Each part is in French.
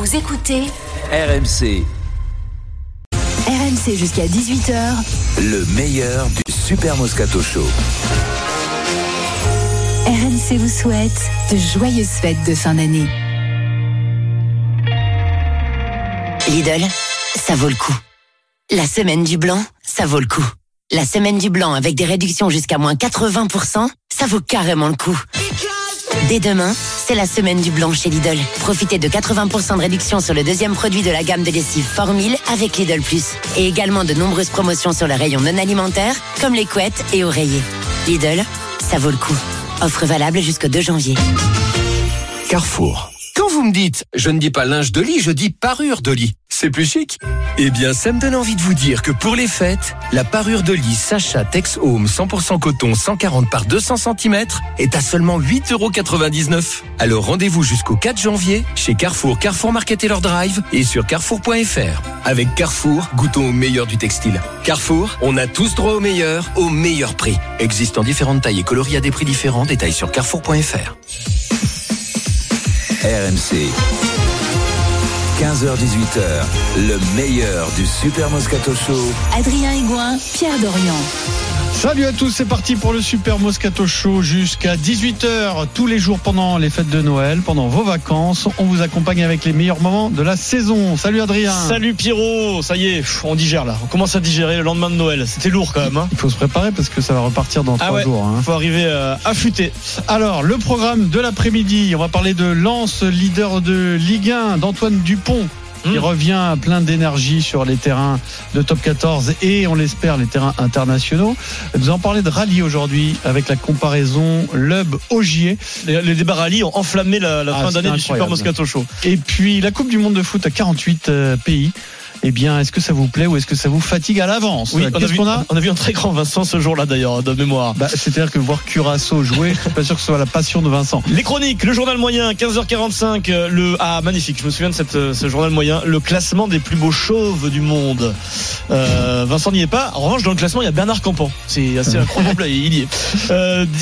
Vous écoutez RMC. RMC jusqu'à 18h. Le meilleur du Super Moscato Show. RMC vous souhaite de joyeuses fêtes de fin d'année. Lidl, ça vaut le coup. La semaine du blanc, ça vaut le coup. La semaine du blanc avec des réductions jusqu'à moins 80%, ça vaut carrément le coup. Dès demain, c'est la semaine du blanc chez Lidl. Profitez de 80% de réduction sur le deuxième produit de la gamme de lessive Formil avec Lidl Plus. Et également de nombreuses promotions sur le rayon non alimentaire, comme les couettes et oreillers. Lidl, ça vaut le coup. Offre valable jusqu'au 2 janvier. Carrefour. Quand vous me dites, je ne dis pas linge de lit, je dis parure de lit. C'est plus chic. Eh bien, ça me donne envie de vous dire que pour les fêtes, la parure de lit Sacha Tex Home 100% coton 140 par 200 cm est à seulement 8,99 €. Alors rendez-vous jusqu'au 4 janvier chez Carrefour, Carrefour Market Taylor Drive et sur carrefour.fr. Avec Carrefour, goûtons au meilleur du textile. Carrefour, on a tous droit au meilleur prix. Existant différentes tailles et coloris à des prix différents, détails sur carrefour.fr. RMC. 15h-18h, le meilleur du Super Moscato Show. Adrien Aigouin, Pierre Dorian. Salut à tous, c'est parti pour le Super Moscato Show jusqu'à 18h tous les jours pendant les fêtes de Noël, pendant vos vacances. On vous accompagne avec les meilleurs moments de la saison. Salut Adrien. Salut Pierrot, ça y est, on digère là. On commence à digérer le lendemain de Noël. C'était lourd quand même. Hein. Il faut se préparer parce que ça va repartir dans 3 jours. Il faut arriver affûté. Alors, le programme de l'après-midi, on va parler de Lens, leader de Ligue 1, d'Antoine Dupont. Il revient plein d'énergie sur les terrains de top 14 et on l'espère les terrains internationaux. Nous allons parler de rallye aujourd'hui avec la comparaison Lub-Ogier. Les débats rallye ont enflammé la fin d'année du Super Moscato Show. Et puis la Coupe du Monde de foot à 48 pays. Eh bien, est-ce que ça vous plaît ou est-ce que ça vous fatigue à l'avance? Oui, on a vu un très grand Vincent ce jour-là d'ailleurs, de mémoire. C'est-à-dire que voir Curaçao jouer, je suis pas sûr que ce soit la passion de Vincent. Les chroniques, le journal moyen, 15h45, magnifique, je me souviens de ce journal moyen, le classement des plus beaux chauves du monde. Vincent n'y est pas. En revanche, dans le classement, il y a Bernard Campan. C'est assez incroyable, il y est.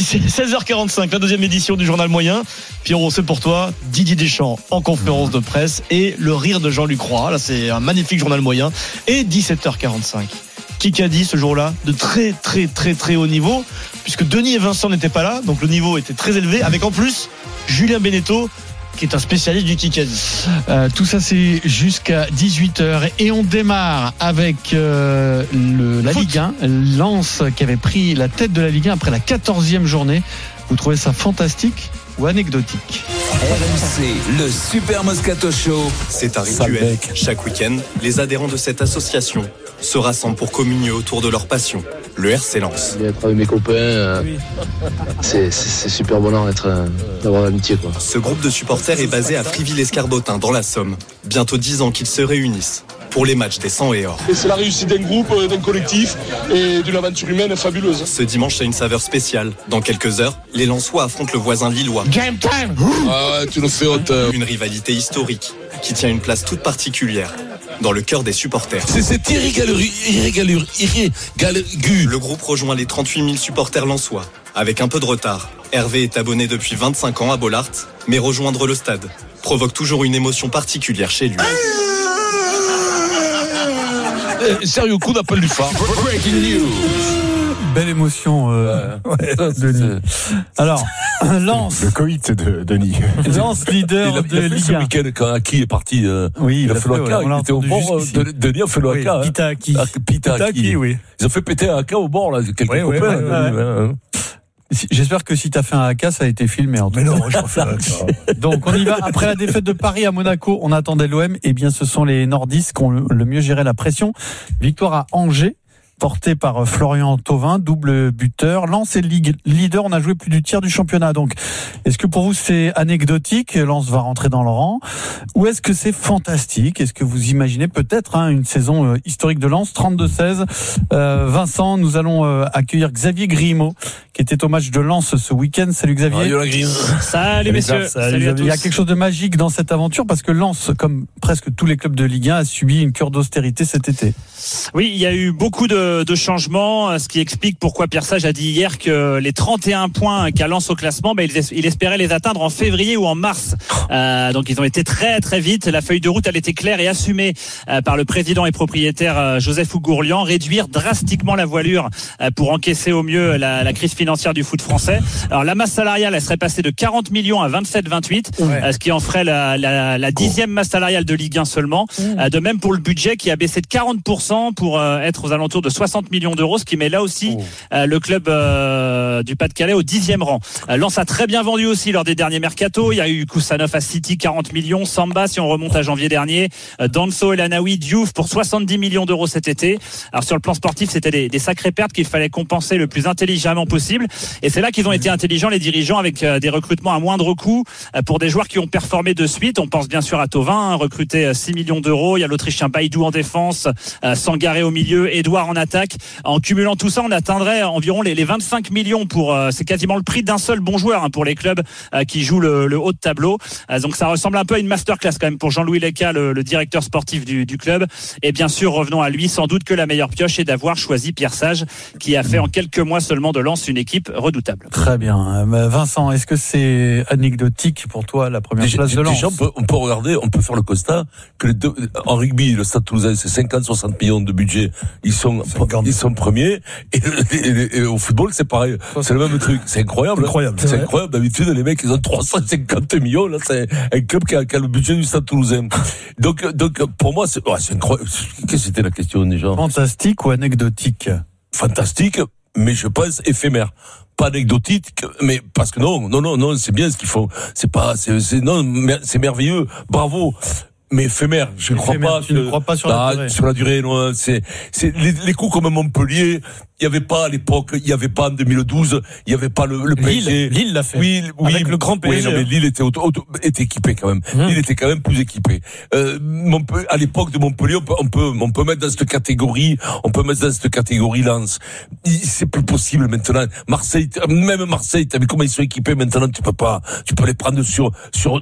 16h45, la deuxième édition du journal moyen. Pierrot, c'est pour toi. Didier Deschamps en conférence de presse et le rire de Jean-Luc Roy. Là, c'est un magnifique journal moyen. Et 17h45. Qui a dit ce jour-là de très très très très haut niveau, puisque Denis et Vincent n'étaient pas là, donc le niveau était très élevé, avec en plus Julien Beneteau, qui est un spécialiste du Kikadi. Tout ça c'est jusqu'à 18h et on démarre avec la Ligue 1. Lens qui avait pris la tête de la Ligue 1 après la 14e journée. Vous trouvez ça fantastique ou anecdotique? RMC, le Super Moscato Show. C'est un rituel. Chaque week-end, les adhérents de cette association se rassemblent pour communier autour de leur passion, le RC Lens. Être avec mes copains, c'est super bonheur d'avoir l'amitié, quoi. Ce groupe de supporters est basé à Friville-Escarbotin, dans la Somme. Bientôt 10 ans qu'ils se réunissent pour les matchs des 100 et or. Et c'est la réussite d'un groupe, d'un collectif et d'une aventure humaine fabuleuse. Ce dimanche a une saveur spéciale. Dans quelques heures, les Lensois affrontent le voisin lillois. Game time. Ah, tu nous fais honte. Une rivalité historique qui tient une place toute particulière dans le cœur des supporters. C'est irrégulier. Le groupe rejoint les 38 000 supporters lensois. Avec un peu de retard, Hervé est abonné depuis 25 ans à Bollard, mais rejoindre le stade provoque toujours une émotion particulière chez lui. Sérieux, coup d'appel du phare. Breaking news. Belle émotion, Denis. Alors, Lens. Le coït de Denis. Lens, leader de Ligue 1. Ce week-end, quand Aki est parti, oui, il a fait le haka, il était au bord. Denis a fait le haka. Pitaki, oui. Ils ont fait péter un haka au bord, là, quelques copains. J'espère que si t'as fait un haka, ça a été filmé en tout cas. Mais non, je refais un haka. Donc on y va. Après la défaite de Paris à Monaco, on attendait l'OM. Eh bien, ce sont les Nordistes qui ont le mieux géré la pression. Victoire à Angers, porté par Florian Thauvin, double buteur. Lens est leader, on a joué plus du tiers du championnat. Donc, est-ce que pour vous c'est anecdotique, Lens va rentrer dans le rang, ou est-ce que c'est fantastique? Est-ce que vous imaginez peut-être une saison historique de Lens, 32-16? Vincent, nous allons accueillir Xavier Grimaud, qui était au match de Lens ce week-end. Salut Xavier. Salut messieurs. Salut à tous. Il y a quelque chose de magique dans cette aventure parce que Lens, comme presque tous les clubs de Ligue 1, a subi une cure d'austérité cet été. Oui, il y a eu beaucoup de de changements, ce qui explique pourquoi Pierre Sage a dit hier que les 31 points qu'a Lens au classement, il espérait les atteindre en février ou en mars. Donc ils ont été très très vite. La feuille de route, elle était claire et assumée par le président et propriétaire Joseph Ougourlian, réduire drastiquement la voilure pour encaisser au mieux la crise financière du foot français. Alors la masse salariale, elle serait passée de 40 millions à 27-28, ce qui en ferait la 10e masse salariale de Ligue 1 seulement. De même pour le budget qui a baissé de 40% pour être aux alentours de 60 millions d'euros, ce qui met là aussi le club du Pas-de-Calais au 10e rang. Lens a très bien vendu aussi lors des derniers mercatos. Il y a eu Koussanov à City, 40 millions, Samba si on remonte à janvier dernier, Danso, El Anaoui, Diouf pour 70 millions d'euros cet été. Alors sur le plan sportif, c'était des sacrées pertes qu'il fallait compenser le plus intelligemment possible, et c'est là qu'ils ont été intelligents, les dirigeants, avec des recrutements à moindre coût pour des joueurs qui ont performé de suite. On pense bien sûr à Thauvin, recruté 6 millions d'euros. Il y a l'Autrichien Baïdou en défense, Sangaré au milieu, Edouard en attaque. En cumulant tout ça, on atteindrait environ les 25 millions c'est quasiment le prix d'un seul bon joueur pour les clubs qui jouent le haut de tableau. Donc ça ressemble un peu à une masterclass quand même pour Jean-Louis Leca, le directeur sportif du club. Et bien sûr, revenons à lui, sans doute que la meilleure pioche est d'avoir choisi Pierre Sage, qui a fait en quelques mois seulement de Lens une équipe redoutable. Très bien. Vincent, est-ce que c'est anecdotique pour toi la première place de Lens? Déjà, on peut regarder, on peut faire le constat que en rugby, le Stade Toulousain, c'est 50-60 millions de budget. Ils sont premiers. Et au football, c'est pareil. C'est le même truc. C'est incroyable. C'est incroyable. D'habitude, les mecs, ils ont 350 millions. Là, c'est un club qui a le budget du Stade Toulousain. Donc, pour moi, c'est incroyable. Qu'est-ce que c'était la question, déjà? Fantastique ou anecdotique? Fantastique, mais je pense éphémère. Pas anecdotique, mais parce que non, c'est bien ce qu'ils font. C'est merveilleux. Bravo. Mais éphémère, je ne crois pas. Tu ne crois pas sur la durée. Sur la durée, non. C'est les coups comme Montpellier. Il y avait pas à l'époque, il y avait pas en 2012, il y y avait pas le PSG. Lille l'a fait. Oui, avec le grand PSG. Oui, non, mais Lille était équipé quand même. Lille était quand même plus équipé. À l'époque de Montpellier, on peut mettre dans cette catégorie, Lens. C'est plus possible maintenant. Marseille, t'as vu comment ils sont équipés maintenant, tu peux les prendre sur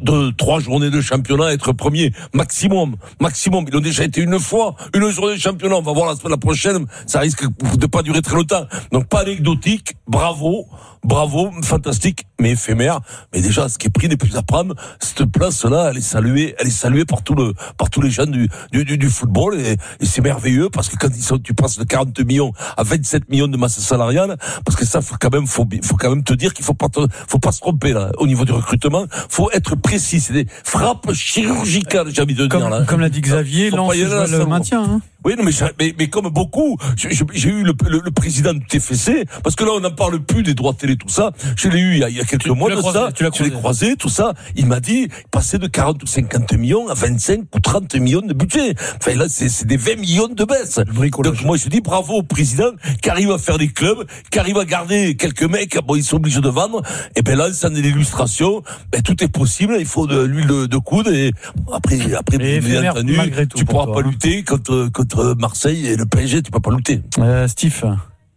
2-3 journées de championnat, être premier. Maximum. Ils ont déjà été une journée de championnat. On va voir la prochaine. Ça risque de pas durer très longtemps. Donc pas anecdotique. Bravo, fantastique, mais éphémère. Mais déjà, ce qui est pris n'est plus à prendre. Cette place-là, elle est saluée par tous les gens du football, et c'est merveilleux, parce que quand tu passes de 40 millions à 27 millions de masse salariale, parce que ça, faut quand même te dire qu'il faut pas se tromper, là. Au niveau du recrutement, faut être précis. C'est des frappes chirurgicales, j'ai envie de dire, là. Comme l'a dit Xavier, Lens le maintien, hein. Oui, non, mais comme beaucoup, j'ai eu le président du TFC, parce que là, on n'en parle plus des droits télé, tout ça. Je l'ai eu il y a quelques mois de ça. Je l'ai croisé, tout ça. Il m'a dit, passer de 40 ou 50 millions à 25 ou 30 millions de budget. Enfin, là, c'est des 20 millions de baisse. Donc, moi, je dis bravo au président qui arrive à faire des clubs, qui arrive à garder quelques mecs. Bon, ils sont obligés de vendre. Et ben là, ça en est l'illustration. Ben, tout est possible. Il faut de l'huile de coude, et après, bien entendu, tu pourras pas lutter contre Marseille et le PSG, tu peux pas lutter. Steve.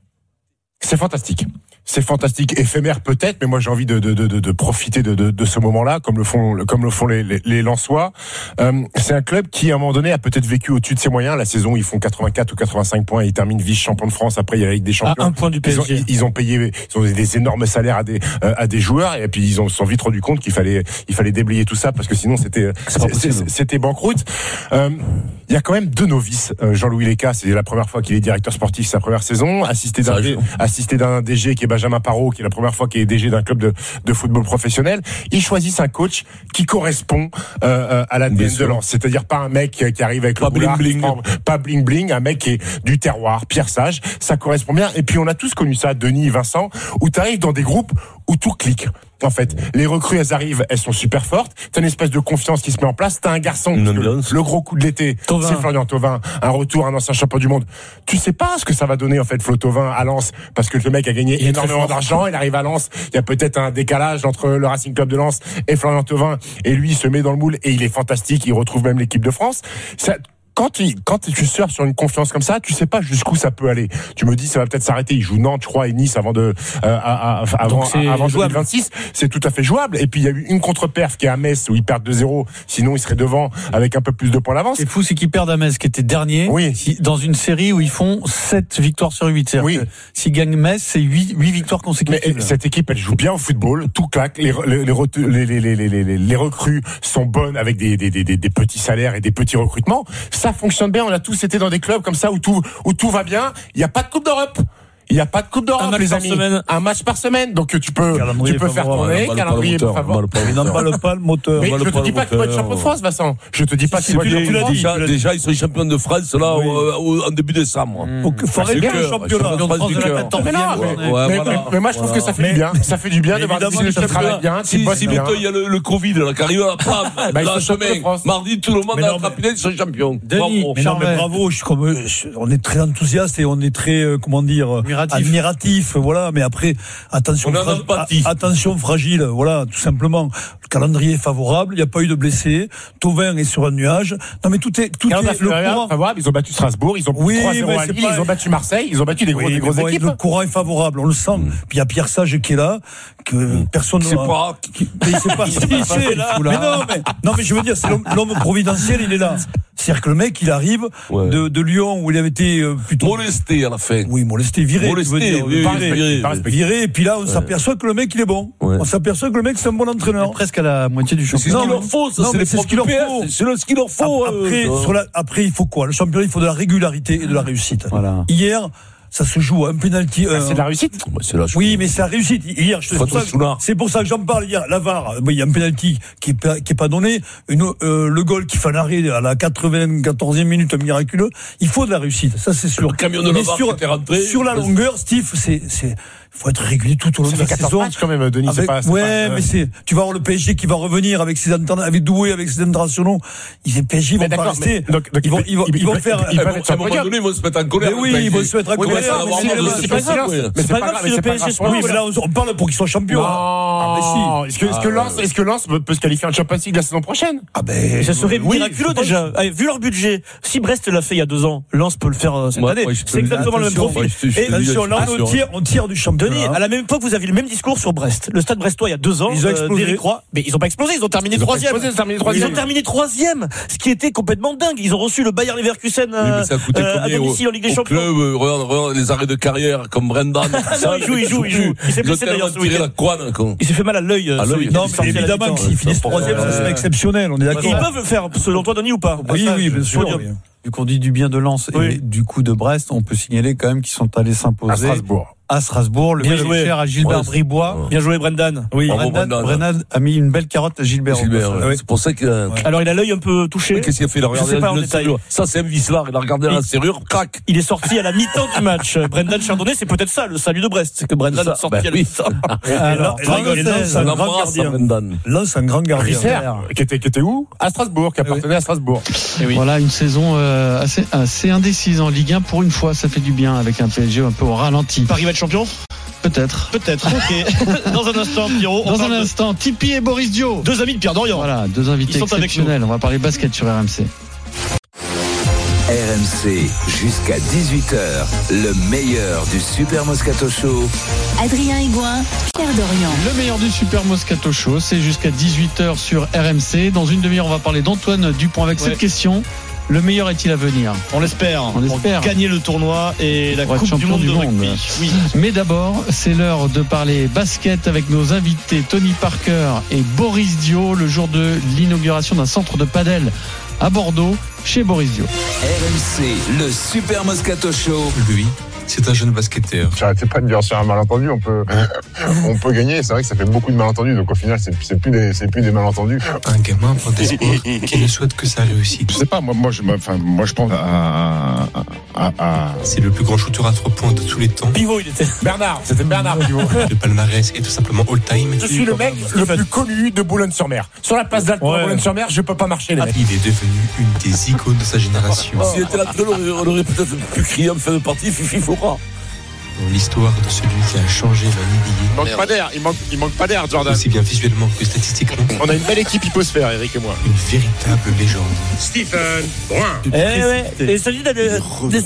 C'est fantastique. C'est fantastique, éphémère peut-être, mais moi j'ai envie de profiter de ce moment-là, comme le font les Lensois. C'est un club qui à un moment donné a peut-être vécu au-dessus de ses moyens. La saison, ils font 84 ou 85 points, ils terminent vice-champion de France. Après, il y a la Ligue des Champions. À un point du PSG. Ils ont des énormes salaires à des joueurs, et puis ils se sont vite rendu compte qu'il fallait déblayer tout ça, parce que sinon c'était banqueroute. Il y a quand même 2 novices. Jean-Louis Leca, c'est la première fois qu'il est directeur sportif, sa première saison, assisté d'un DG qui est Benjamin Parot, qui est la première fois qu'il est DG d'un club de football professionnel. Ils choisissent un coach qui correspond à l'ADN de Lens, c'est-à-dire pas un mec qui arrive avec le boulard, pas bling bling, un mec qui est du terroir, Pierre Sage, ça correspond bien. Et puis on a tous connu ça, Denis, Vincent, où tu arrives dans des groupes où tout clique. En fait, les recrues, elles arrivent, elles sont super fortes. T'as une espèce de confiance qui se met en place. T'as un garçon, le gros coup de l'été, c'est Florian Thauvin, un ancien champion du monde. Tu sais pas ce que ça va donner, en fait, Flo Thauvin à Lens, parce que le mec a gagné énormément d'argent. Il arrive à Lens, il y a peut-être un décalage entre le Racing Club de Lens et Florian Thauvin, et lui, il se met dans le moule et il est fantastique. Il retrouve même l'équipe de France. quand tu surfes sur une confiance comme ça, tu sais pas jusqu'où ça peut aller. Tu me dis, ça va peut-être s'arrêter. Ils jouent Nantes, je crois, et Nice avant 2026. C'est tout à fait jouable. Et puis, il y a eu une contre-perf qui est à Metz où ils perdent 2-0. Sinon, ils seraient devant avec un peu plus de points d'avance. C'est fou, c'est qu'ils perdent à Metz, qui était dernier. Oui. Dans une série où ils font 7 victoires sur 8. Oui. S'ils gagnent Metz, c'est 8 victoires consécutives. Mais cette équipe, elle joue bien au football. Tout claque. Les recrues sont bonnes avec des petits salaires et des petits recrutements. Ça fonctionne bien. On a tous été dans des clubs comme ça où tout va bien. Il n'y a pas de Coupe d'Europe. Il n'y a pas de Coupe d'Europe, les amis. Un match par semaine. Donc tu peux faire tourner. Calendrier favorable. Ils n'emballent pas le moteur. Mais je te dis pas qu'ils vont être champion de France, Vincent. Je te dis pas qu'ils vont être champion de France. Déjà, ils sont champions de France là en début décembre. Faut régler le championnat. Mais moi, je trouve que ça fait du bien. Ça fait du bien de voir des équipes qui travaillent bien. Si bientôt il y a le Covid là qui arrive à la semaine, mardi tout le monde a attrapé, ils sont champions. Bravo. On est très enthousiaste et on est très comment dire admiratif, voilà, mais après attention fragile, voilà, tout simplement. Le calendrier est favorable, il n'y a pas eu de blessés, Thauvin est sur un nuage. Non mais tout est le courant favorable, ils ont battu Strasbourg, ils ont 3-0 à Lille, ils ont battu Marseille, ils ont battu des grosses équipes. Le courant est favorable, on le sent. Puis il y a Pierre Sage qui est là, que personne ne sait pas. Mais je veux dire, c'est l'homme providentiel, il est là. C'est-à-dire que le mec, il arrive de Lyon où il avait été plutôt molesté à la fin. Oui, viré, et puis là, on s'aperçoit que le mec, il est bon. On s'aperçoit que le mec, c'est un bon entraîneur. Presque à la moitié du championnat. C'est ce qu'il leur faut, ça. C'est ce qu'il leur faut. C'est ce qu'il leur faut. Après, il faut quoi? Le championnat, il faut de la régularité et de la réussite. Voilà. Hier, ça se joue à un penalty. C'est de la réussite. Oui, mais c'est la réussite. Hier, c'est pour ça que j'en parle. Hier, la VAR, il y a un penalty qui est pas donné. Le goal qui fait un arrêt à la 94e minute, miraculeux. Il faut de la réussite. Ça, c'est sûr. Le camion de la VAR qui était rentré. Sur la longueur, Steve, faut être régulier tout au long de la saison. Ça fait 14 matchs quand même, Denis. Tu vas avoir le PSG qui va revenir avec Doué, avec ses internationaux. Les PSG vont pas rester. Ils vont faire. À un moment donné, ils vont se mettre en colère. Oui, ils vont se mettre en colère. C'est pas grave. C'est pas grave si le PSG se. Oui, mais là, on parle pour qu'ils soient champions. Est-ce que Lens peut se qualifier en Champions League la saison prochaine? Ça serait miraculeux déjà. Vu leur budget, si Brest l'a fait il y a 2 ans, Lens peut le faire cette année. C'est exactement le même profil. Et là, on tire du championnat. Denis, à la même époque, vous aviez le même discours sur Brest. Le Stade brestois, il y a 2 ans, d'Éric Roy. Mais ils ont pas explosé, ils ont terminé 3e. Ils ont terminé 3e, ce qui était complètement dingue. Ils ont reçu le Bayer Leverkusen à domicile en Ligue des Champions. Regarde les arrêts de carrière comme Brendan. Il joue. Il s'est blessé d'ailleurs ce week-end. Il s'est fait mal à l'œil. Non, mais évidemment que s'ils finissent 3e, ça serait exceptionnel. On est d'accord. Ils peuvent le faire, selon toi, Denis, ou pas? Oui, bien sûr. Vu qu'on dit du bien de Lens et du coup de Brest, on peut signaler quand même qu'ils sont allés s'imposer à Strasbourg. Le bien joué à Gilbert Bribois. Bien joué, Brendan. Oui, Brendan a mis une belle carotte à Gilbert. C'est pour ça que. Alors il a l'œil un peu touché. Qu'est-ce qu'il a fait? Il a regardé la serrure. Ça, c'est un Vislar. Il a regardé la serrure. Crac. Il est sorti à la mi-temps du match. Brendan Chardonnay, c'est peut-être ça le salut de Brest, c'est que Brendan est sorti à la mi-temps. Alors, Lens, un grand gardien. Lens, un grand gardien. Qui était où? À Strasbourg, qui appartenait à Strasbourg. Voilà une saison assez indécise en Ligue 1 pour une fois. Ça fait du bien avec un PSG un peu au ralenti. Paris va être champion? Peut-être. Ok. Dans un instant, Pierrot. Dans un instant, Tipeee et Boris Dio. 2 amis de Pierre Dorian. Voilà, 2 invités exceptionnels. On va parler basket sur RMC. RMC, jusqu'à 18h, le meilleur du Super Moscato Show. Adrien Aigouin, Pierre Dorian. Le meilleur du Super Moscato Show, c'est jusqu'à 18h sur RMC. Dans une demi-heure, on va parler d'Antoine Dupont avec cette question. Le meilleur est-il à venir? On l'espère. Pour gagner le tournoi et la Coupe du Monde de rugby. Oui. Mais d'abord, c'est l'heure de parler basket avec nos invités Tony Parker et Boris Dio, le jour de l'inauguration d'un centre de padel à Bordeaux, chez Boris Dio. RMC, le Super Moscato Show. Lui, c'est un jeune basketteur. J'arrêtais pas de dire sur un malentendu, on peut gagner. C'est vrai que ça fait beaucoup de malentendus, donc au final c'est plus des malentendus. Un gamin pour des sports qui ne souhaite que sa réussite. Je sais pas, moi je pense à... C'est le plus grand shooter à 3 points de tous les temps. Pivot, C'était Bernard Pivot. Le palmarès est tout simplement all-time. Je suis le mec le plus connu de Boulogne-sur-Mer. Sur la place d'Alpes à Boulogne-sur-Mer, je peux pas marcher les mecs. Il est devenu une des icônes de sa génération. S'il était là, on aurait peut-être pu crier en fin de partie, Fifi Flora. dans l'histoire de celui qui a changé la NBA. Il manque pas d'air, il manque pas d'air, Jordan. Aussi bien visuellement que statistiquement. On a une belle équipe hyposphère, Eric et moi. Une véritable légende. Stephen Brun. Et il s'agit d'aller.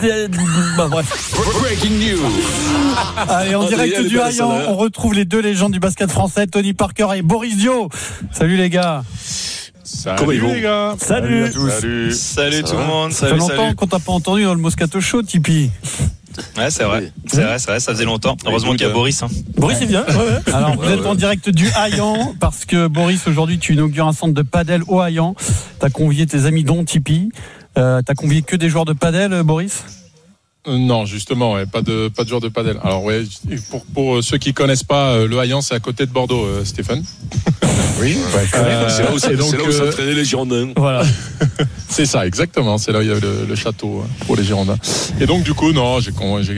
Bref. Breaking news. Allez, en direct du Hayan, on retrouve les deux légendes du basket français, Tony Parker et Boris Dio. Salut les gars. Salut les gars. Salut. Salut tout le monde. Ça fait longtemps qu'on t'a pas entendu dans le Moscato Show, Tipeee. Ouais, c'est vrai. C'est vrai, ça faisait longtemps. Heureusement qu'il y a Boris. Boris, il vient. Ouais. Alors, vous êtes en direct du Hayan parce que Boris, aujourd'hui, tu inaugures un centre de padel au Hayan. T'as convié tes amis dont Tipeee. T'as convié que des joueurs de padel, Boris? Non, justement, ouais, pas de joueurs de padel. Alors ouais, pour ceux qui connaissent pas, le Hayan, c'est à côté de Bordeaux, Stéphane. Oui. C'est là où s'entraînaient les Girondins. Voilà. C'est ça, exactement. C'est là où il y a le château pour les Girondins. Et donc du coup, non, j'ai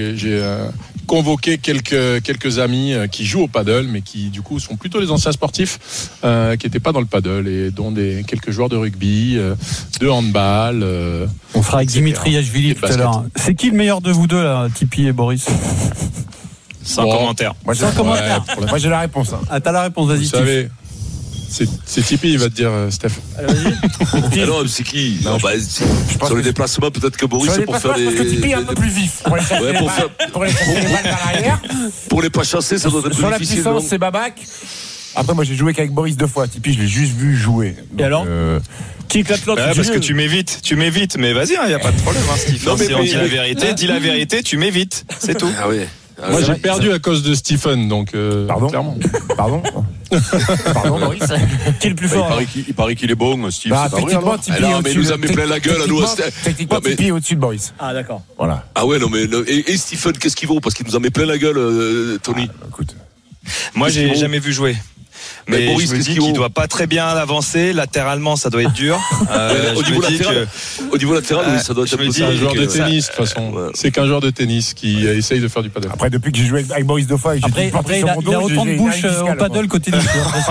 convoqué quelques amis qui jouent au paddle, mais qui du coup sont plutôt les anciens sportifs qui n'étaient pas dans le paddle, et dont quelques joueurs de rugby, de handball. On fera avec Dimitri Yachvili tout à l'heure. C'est qui le meilleur de vous deux, là, Tipeee et Boris? Sans commentaire. Moi j'ai la réponse. Hein. Ah, t'as la réponse, vas-y. Vous savez, c'est Tipeee, il va te dire, Steph. Vas-y. Alors, c'est qui? Non, sur les déplacements, peut-être que Boris, c'est pour faire les. Parce que Tipeee est un peu plus vif. Pour les balles vers l'arrière. Pour les pas chasser, ça doit être plus sur difficile. Sur la puissance, c'est Babac. Après, moi, j'ai joué qu'avec Boris 2 fois. Tipeee, je l'ai juste vu jouer. Et alors qui éclate l'autre? Parce que tu m'évites. Mais vas-y, il n'y a pas de problème, Steve. Si on dit la vérité, tu m'évites. C'est tout. Ah oui. Moi, j'ai perdu à cause de Stephen, donc clairement. Pardon, Boris. Qui est le plus fort? Il paraît qu'il est bon, Steve. Techniquement, Tipeee est mais il nous a mis plein la gueule à nous. Techniquement, Tipeee est au-dessus de Boris. Ah, d'accord. Voilà. Ah ouais, non, mais. Et Stephen, qu'est-ce qu'il vaut? Parce qu'il nous a mis plein la gueule, Tony. Écoute. Moi, j'ai jamais vu jouer. Mais Boris, je me dis qu'il doit pas très bien avancer. Latéralement, ça doit être dur. Au niveau latéral, ça doit être c'est un joueur de tennis, de toute façon. Ouais. C'est qu'un joueur de tennis qui essaye de faire du paddle. Après, depuis que j'ai joué avec Boris 2 fois, après il a autant de bouche au paddle qu'au tennis.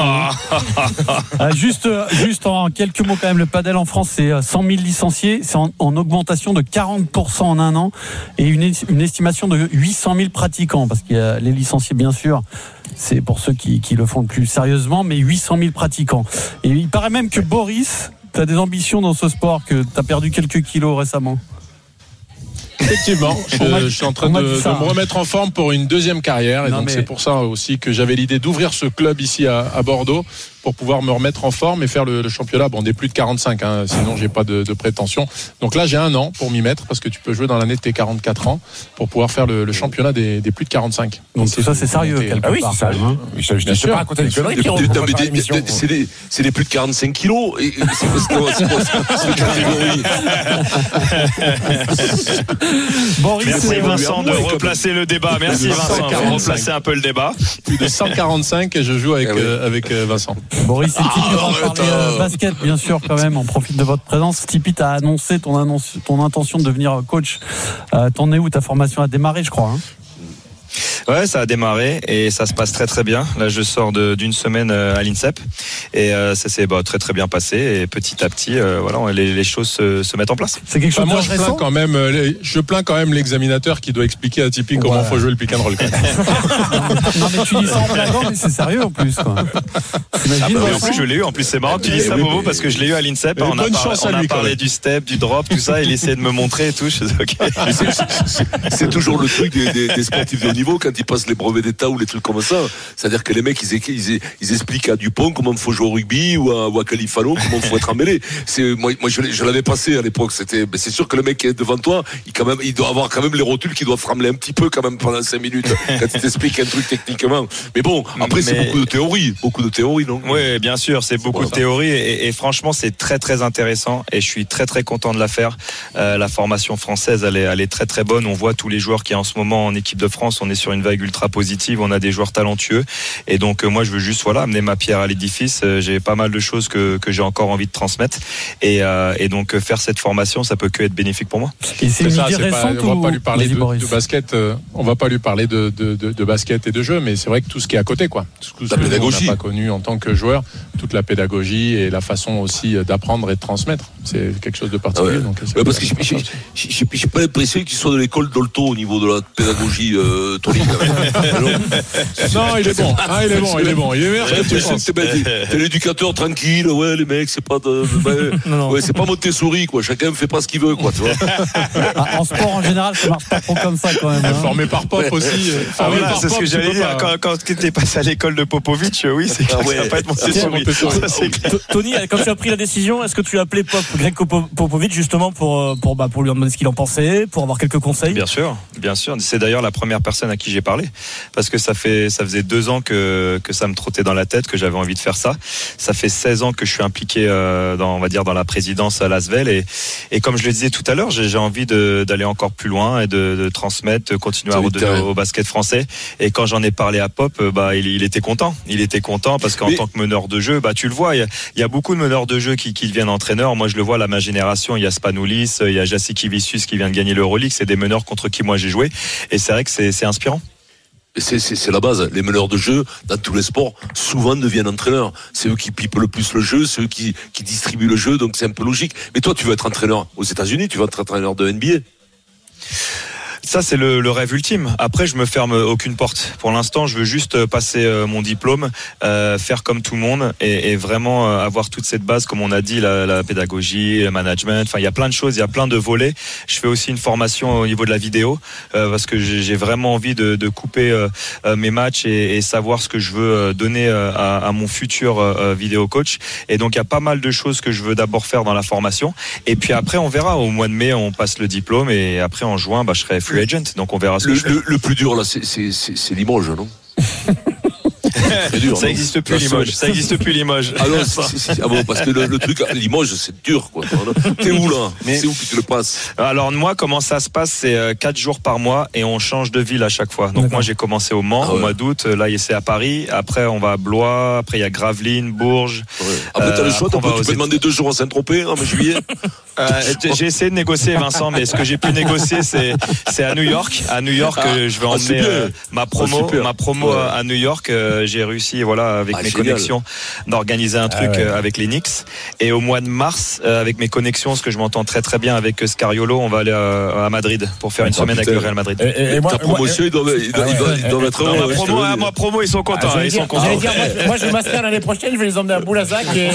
Juste en quelques mots quand même, le paddle en France, c'est 100 000 licenciés. C'est en augmentation de 40% en un an. Et une estimation de 800 000 pratiquants. Parce qu'il y a les licenciés, bien sûr. C'est pour ceux qui le font le plus sérieusement, mais 800 000 pratiquants. Et il paraît même que Boris, tu as des ambitions dans ce sport, que tu as perdu quelques kilos récemment. Effectivement, je suis en train de me remettre en forme pour une deuxième carrière. Et donc c'est pour ça aussi que j'avais l'idée d'ouvrir ce club ici à Bordeaux, pour pouvoir me remettre en forme et faire le championnat. Bon, des plus de 45, sinon j'ai pas de prétention. Donc là, j'ai un an pour m'y mettre, parce que tu peux jouer dans l'année de tes 44 ans pour pouvoir faire le championnat des plus de 45. Donc tout ça, c'est sérieux quelque part. Oui, c'est sérieux. Je ne sais pas raconter des conneries. C'est les plus de 45 kilos. C'est catégorie. Merci Vincent de replacer le débat. Merci Vincent de replacer un peu le débat. Plus de 145 et je joue avec Vincent. Boris, c'est Tipeee, on va parler basket, bien sûr, quand même. On profite de votre présence. Tipeee, t'as annoncé ton intention de devenir coach. T'en es où? Ta formation a démarré, je crois. Ouais, ça a démarré et ça se passe très très bien. Là, je sors d'une semaine à l'INSEP et ça s'est très très bien passé. Et petit à petit, voilà, les choses se mettent en place. C'est quelque chose de récent. Je plains quand même l'examinateur qui doit expliquer à Tipeee comment il faut jouer le pick and roll. Non, mais tu dis ça en blaguant, mais c'est sérieux en plus. Quoi. En plus, je l'ai eu. En plus, c'est marrant. Tu dis ça, Bobo, parce que je l'ai eu à l'INSEP. On a parlé du step, du drop, tout ça. Il essayait de me montrer et tout. Je sais, okay. C'est toujours le truc des sportifs de haut niveau quand ils passent les brevets d'état ou les trucs comme ça. C'est-à-dire que les mecs, ils expliquent à Dupont comment il faut jouer au rugby ou à Califano comment il faut être emmêlé. Moi, je l'avais passé à l'époque. C'est sûr que le mec qui est devant toi, il doit avoir quand même les rotules qui doivent ramener un petit peu quand même pendant 5 minutes quand il t'explique un truc techniquement. Mais bon, après, c'est beaucoup de théorie, non? Oui, bien sûr, c'est beaucoup de théorie et franchement, c'est très très intéressant et je suis très très content de la faire. La formation française, elle est très très bonne. On voit tous les joueurs qui en ce moment en équipe de France, on est sur une vague ultra positive. On a des joueurs talentueux. Et donc, moi, je veux juste, amener ma pierre à l'édifice. J'ai pas mal de choses que j'ai encore envie de transmettre. Et donc, faire cette formation, ça peut que être bénéfique pour moi. Et c'est une idée récente on va pas lui parler de basket. On va pas lui parler de basket et de jeu, mais c'est vrai que tout ce qui est à côté, quoi. Tout ce qu'on n'a pas connu en tant que joueur, toute la pédagogie et la façon aussi d'apprendre et de transmettre, c'est quelque chose de particulier. Donc, parce que j'ai pas l'impression qu'il soit de l'école d'Olto au niveau de la pédagogie, Tony. Non, il est bon. Il est bon. Il est meilleur que tu penses. T'es l'éducateur tranquille. Ouais, les mecs, c'est pas c'est pas Montessori, quoi. Chacun fait pas ce qu'il veut, quoi. Tu vois. En sport en général, ça marche pas trop comme ça, quand même. Formé par Pop aussi. C'est ce que j'allais dire. Quand tu étais passé à l'école de Popovic, oui, c'est clair que ça va pas être Montessori. Tony, quand tu as pris la décision, est-ce que tu as appelé Greg Popovic justement pour lui demander ce qu'il en pensait, pour avoir quelques conseils? Bien sûr. C'est d'ailleurs la première personne à qui j'ai parlé, parce que ça faisait 2 ans que ça me trottait dans la tête, que j'avais envie de faire ça. Ça fait 16 ans que je suis impliqué dans la présidence à l'Asvel, et comme je le disais tout à l'heure, j'ai envie d'aller encore plus loin et de transmettre, de continuer à redonner au basket français. Et quand j'en ai parlé à Pop, il était content. Il était content parce qu'en tant que meneur de jeu, tu le vois, il y a beaucoup de meneurs de jeu qui deviennent entraîneurs. Moi, je le vois, ma génération, il y a Spanoulis, il y a Jassi Kivicius qui vient de gagner l'Euroleague. C'est des meneurs contre qui moi j'ai joué. Et c'est vrai que c'est inspirant. C'est la base. Les meneurs de jeu, dans tous les sports, souvent deviennent entraîneurs. C'est eux qui pipent le plus le jeu, c'est eux qui distribuent le jeu, donc c'est un peu logique. Mais toi, tu veux être entraîneur aux États-Unis, tu veux être entraîneur de NBA. Ça, c'est le rêve ultime. Après, je me ferme aucune porte. Pour l'instant, je veux juste passer mon diplôme, faire comme tout le monde et vraiment avoir toute cette base, comme on a dit, la pédagogie, le management. Enfin, il y a plein de choses, il y a plein de volets. Je fais aussi une formation au niveau de la vidéo parce que j'ai vraiment envie de couper mes matchs et savoir ce que je veux donner à mon futur vidéo coach. Et donc, il y a pas mal de choses que je veux d'abord faire dans la formation. Et puis après, on verra. Au mois de mai, on passe le diplôme et après, en juin, je serai free agent, donc on verra ce que je fais. Le plus dur là, c'est Limoges, non? Dur, ça n'existe plus Limoges. Ah non, parce que le truc à Limoges, c'est dur, quoi. T'es où là? C'est où que tu le passes? Alors moi, comment ça se passe? C'est 4 jours par mois et on change de ville à chaque fois. Donc moi, j'ai commencé au Mans au mois d'août. Là, c'est à Paris. Après, on va à Blois. Après, il y a Gravelines, Bourges. Après, t'as le choix. Tu peux demander 2 jours à Saint-Tropez en juillet. J'ai essayé de négocier, Vincent, mais ce que j'ai pu négocier, c'est à New York. À New York, je vais emmener ma promo à New York. J'ai réussi, avec mes connexions, d'organiser un truc avec les Knicks. Et au mois de mars, avec mes connexions, parce que je m'entends très très bien avec Scariolo, on va aller à Madrid pour faire une semaine avec le Real Madrid. Et ta promotion, ils doivent être heureux. Ma promo, ils sont contents. J'allais dire, moi, je m'inscris l'année prochaine, je vais les emmener à Boulazac et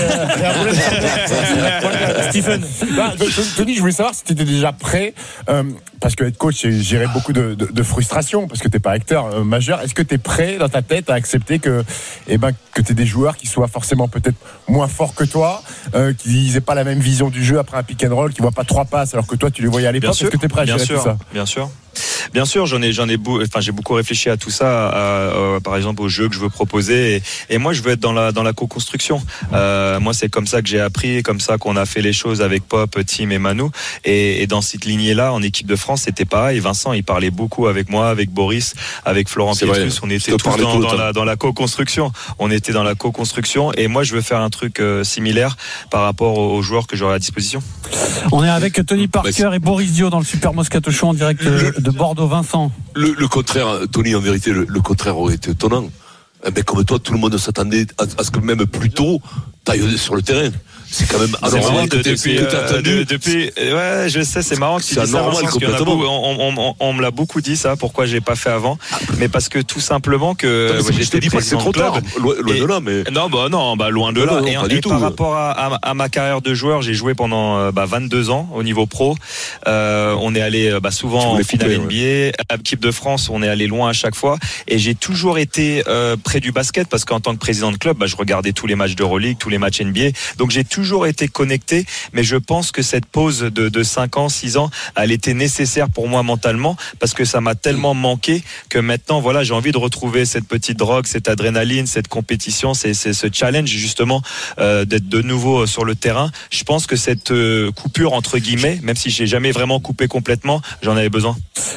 à Stephen. Tony, je voulais savoir si tu étais déjà prêt, parce que être coach, c'est gérer beaucoup de frustration, parce que tu n'es pas acteur majeur. Est-ce que tu es prêt dans ta tête à accepter que tu aies des joueurs qui soient forcément peut-être moins forts que toi, qui n'aient pas la même vision du jeu après un pick and roll, qui ne voient pas 3 passes alors que toi tu les voyais à l'époque? Est-ce que tu es prêt à gérer tout ça? Bien sûr, j'ai beaucoup réfléchi à tout ça, par exemple au jeu que je veux proposer, et moi je veux être dans la co-construction. Moi c'est comme ça que j'ai appris, comme ça qu'on a fait les choses avec Pop, Tim et Manu, et dans cette lignée-là, en équipe de France, c'était pareil. Vincent, il parlait beaucoup avec moi, avec Boris, avec Florent Pietrus, on était tous dans la co-construction. On était dans la co-construction, et moi je veux faire un truc similaire par rapport aux joueurs que j'aurai à disposition. On est avec Tony Parker et Boris Dio dans le Super Moscato Show en direct de Bordeaux. Vincent. Le contraire, Tony, en vérité, le contraire aurait été étonnant. Mais comme toi, tout le monde s'attendait à ce que même plus tôt, t'ailles sur le terrain. C'est quand même anormal depuis je sais, c'est marrant que tu dis ça, parce qu'il y en a beaucoup, on me l'a beaucoup dit ça, pourquoi j'ai pas fait avant, mais parce que tout simplement que je t'ai dit pas que c'est trop tard, loin de là, mais loin de là, et par rapport à ma carrière de joueur, j'ai joué pendant 22 ans au niveau pro. On est allé souvent en finale NBA, à l'équipe de France, on est allé loin à chaque fois, et j'ai toujours été près du basket, parce qu'en tant que président de club, je regardais tous les matchs d'Euroleague, tous les matchs NBA, donc j'ai toujours été connecté, mais je pense que cette pause de 5 ans, 6 ans, elle était nécessaire pour moi mentalement, parce que ça m'a tellement manqué que maintenant, j'ai envie de retrouver cette petite drogue, cette adrénaline, cette compétition, c'est ce challenge justement d'être de nouveau sur le terrain. Je pense que cette coupure entre guillemets, même si j'ai jamais vraiment coupé complètement, j'en avais besoin.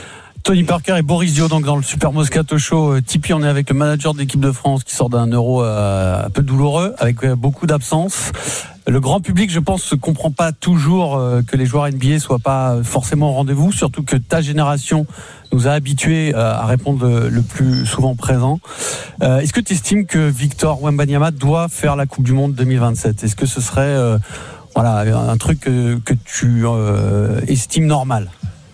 Tony Parker et Boris Dio donc dans le Super Moscato Show. Tipeee, on est avec le manager de l'équipe de France qui sort d'un Euro un peu douloureux avec beaucoup d'absences. Le grand public, je pense, ne comprend pas toujours que les joueurs NBA soient pas forcément au rendez-vous, surtout que ta génération nous a habitués à répondre le plus souvent présent. Est-ce que tu estimes que Victor Wembanyama doit faire la Coupe du Monde 2027 ? Est-ce que ce serait un truc que tu estimes normal ?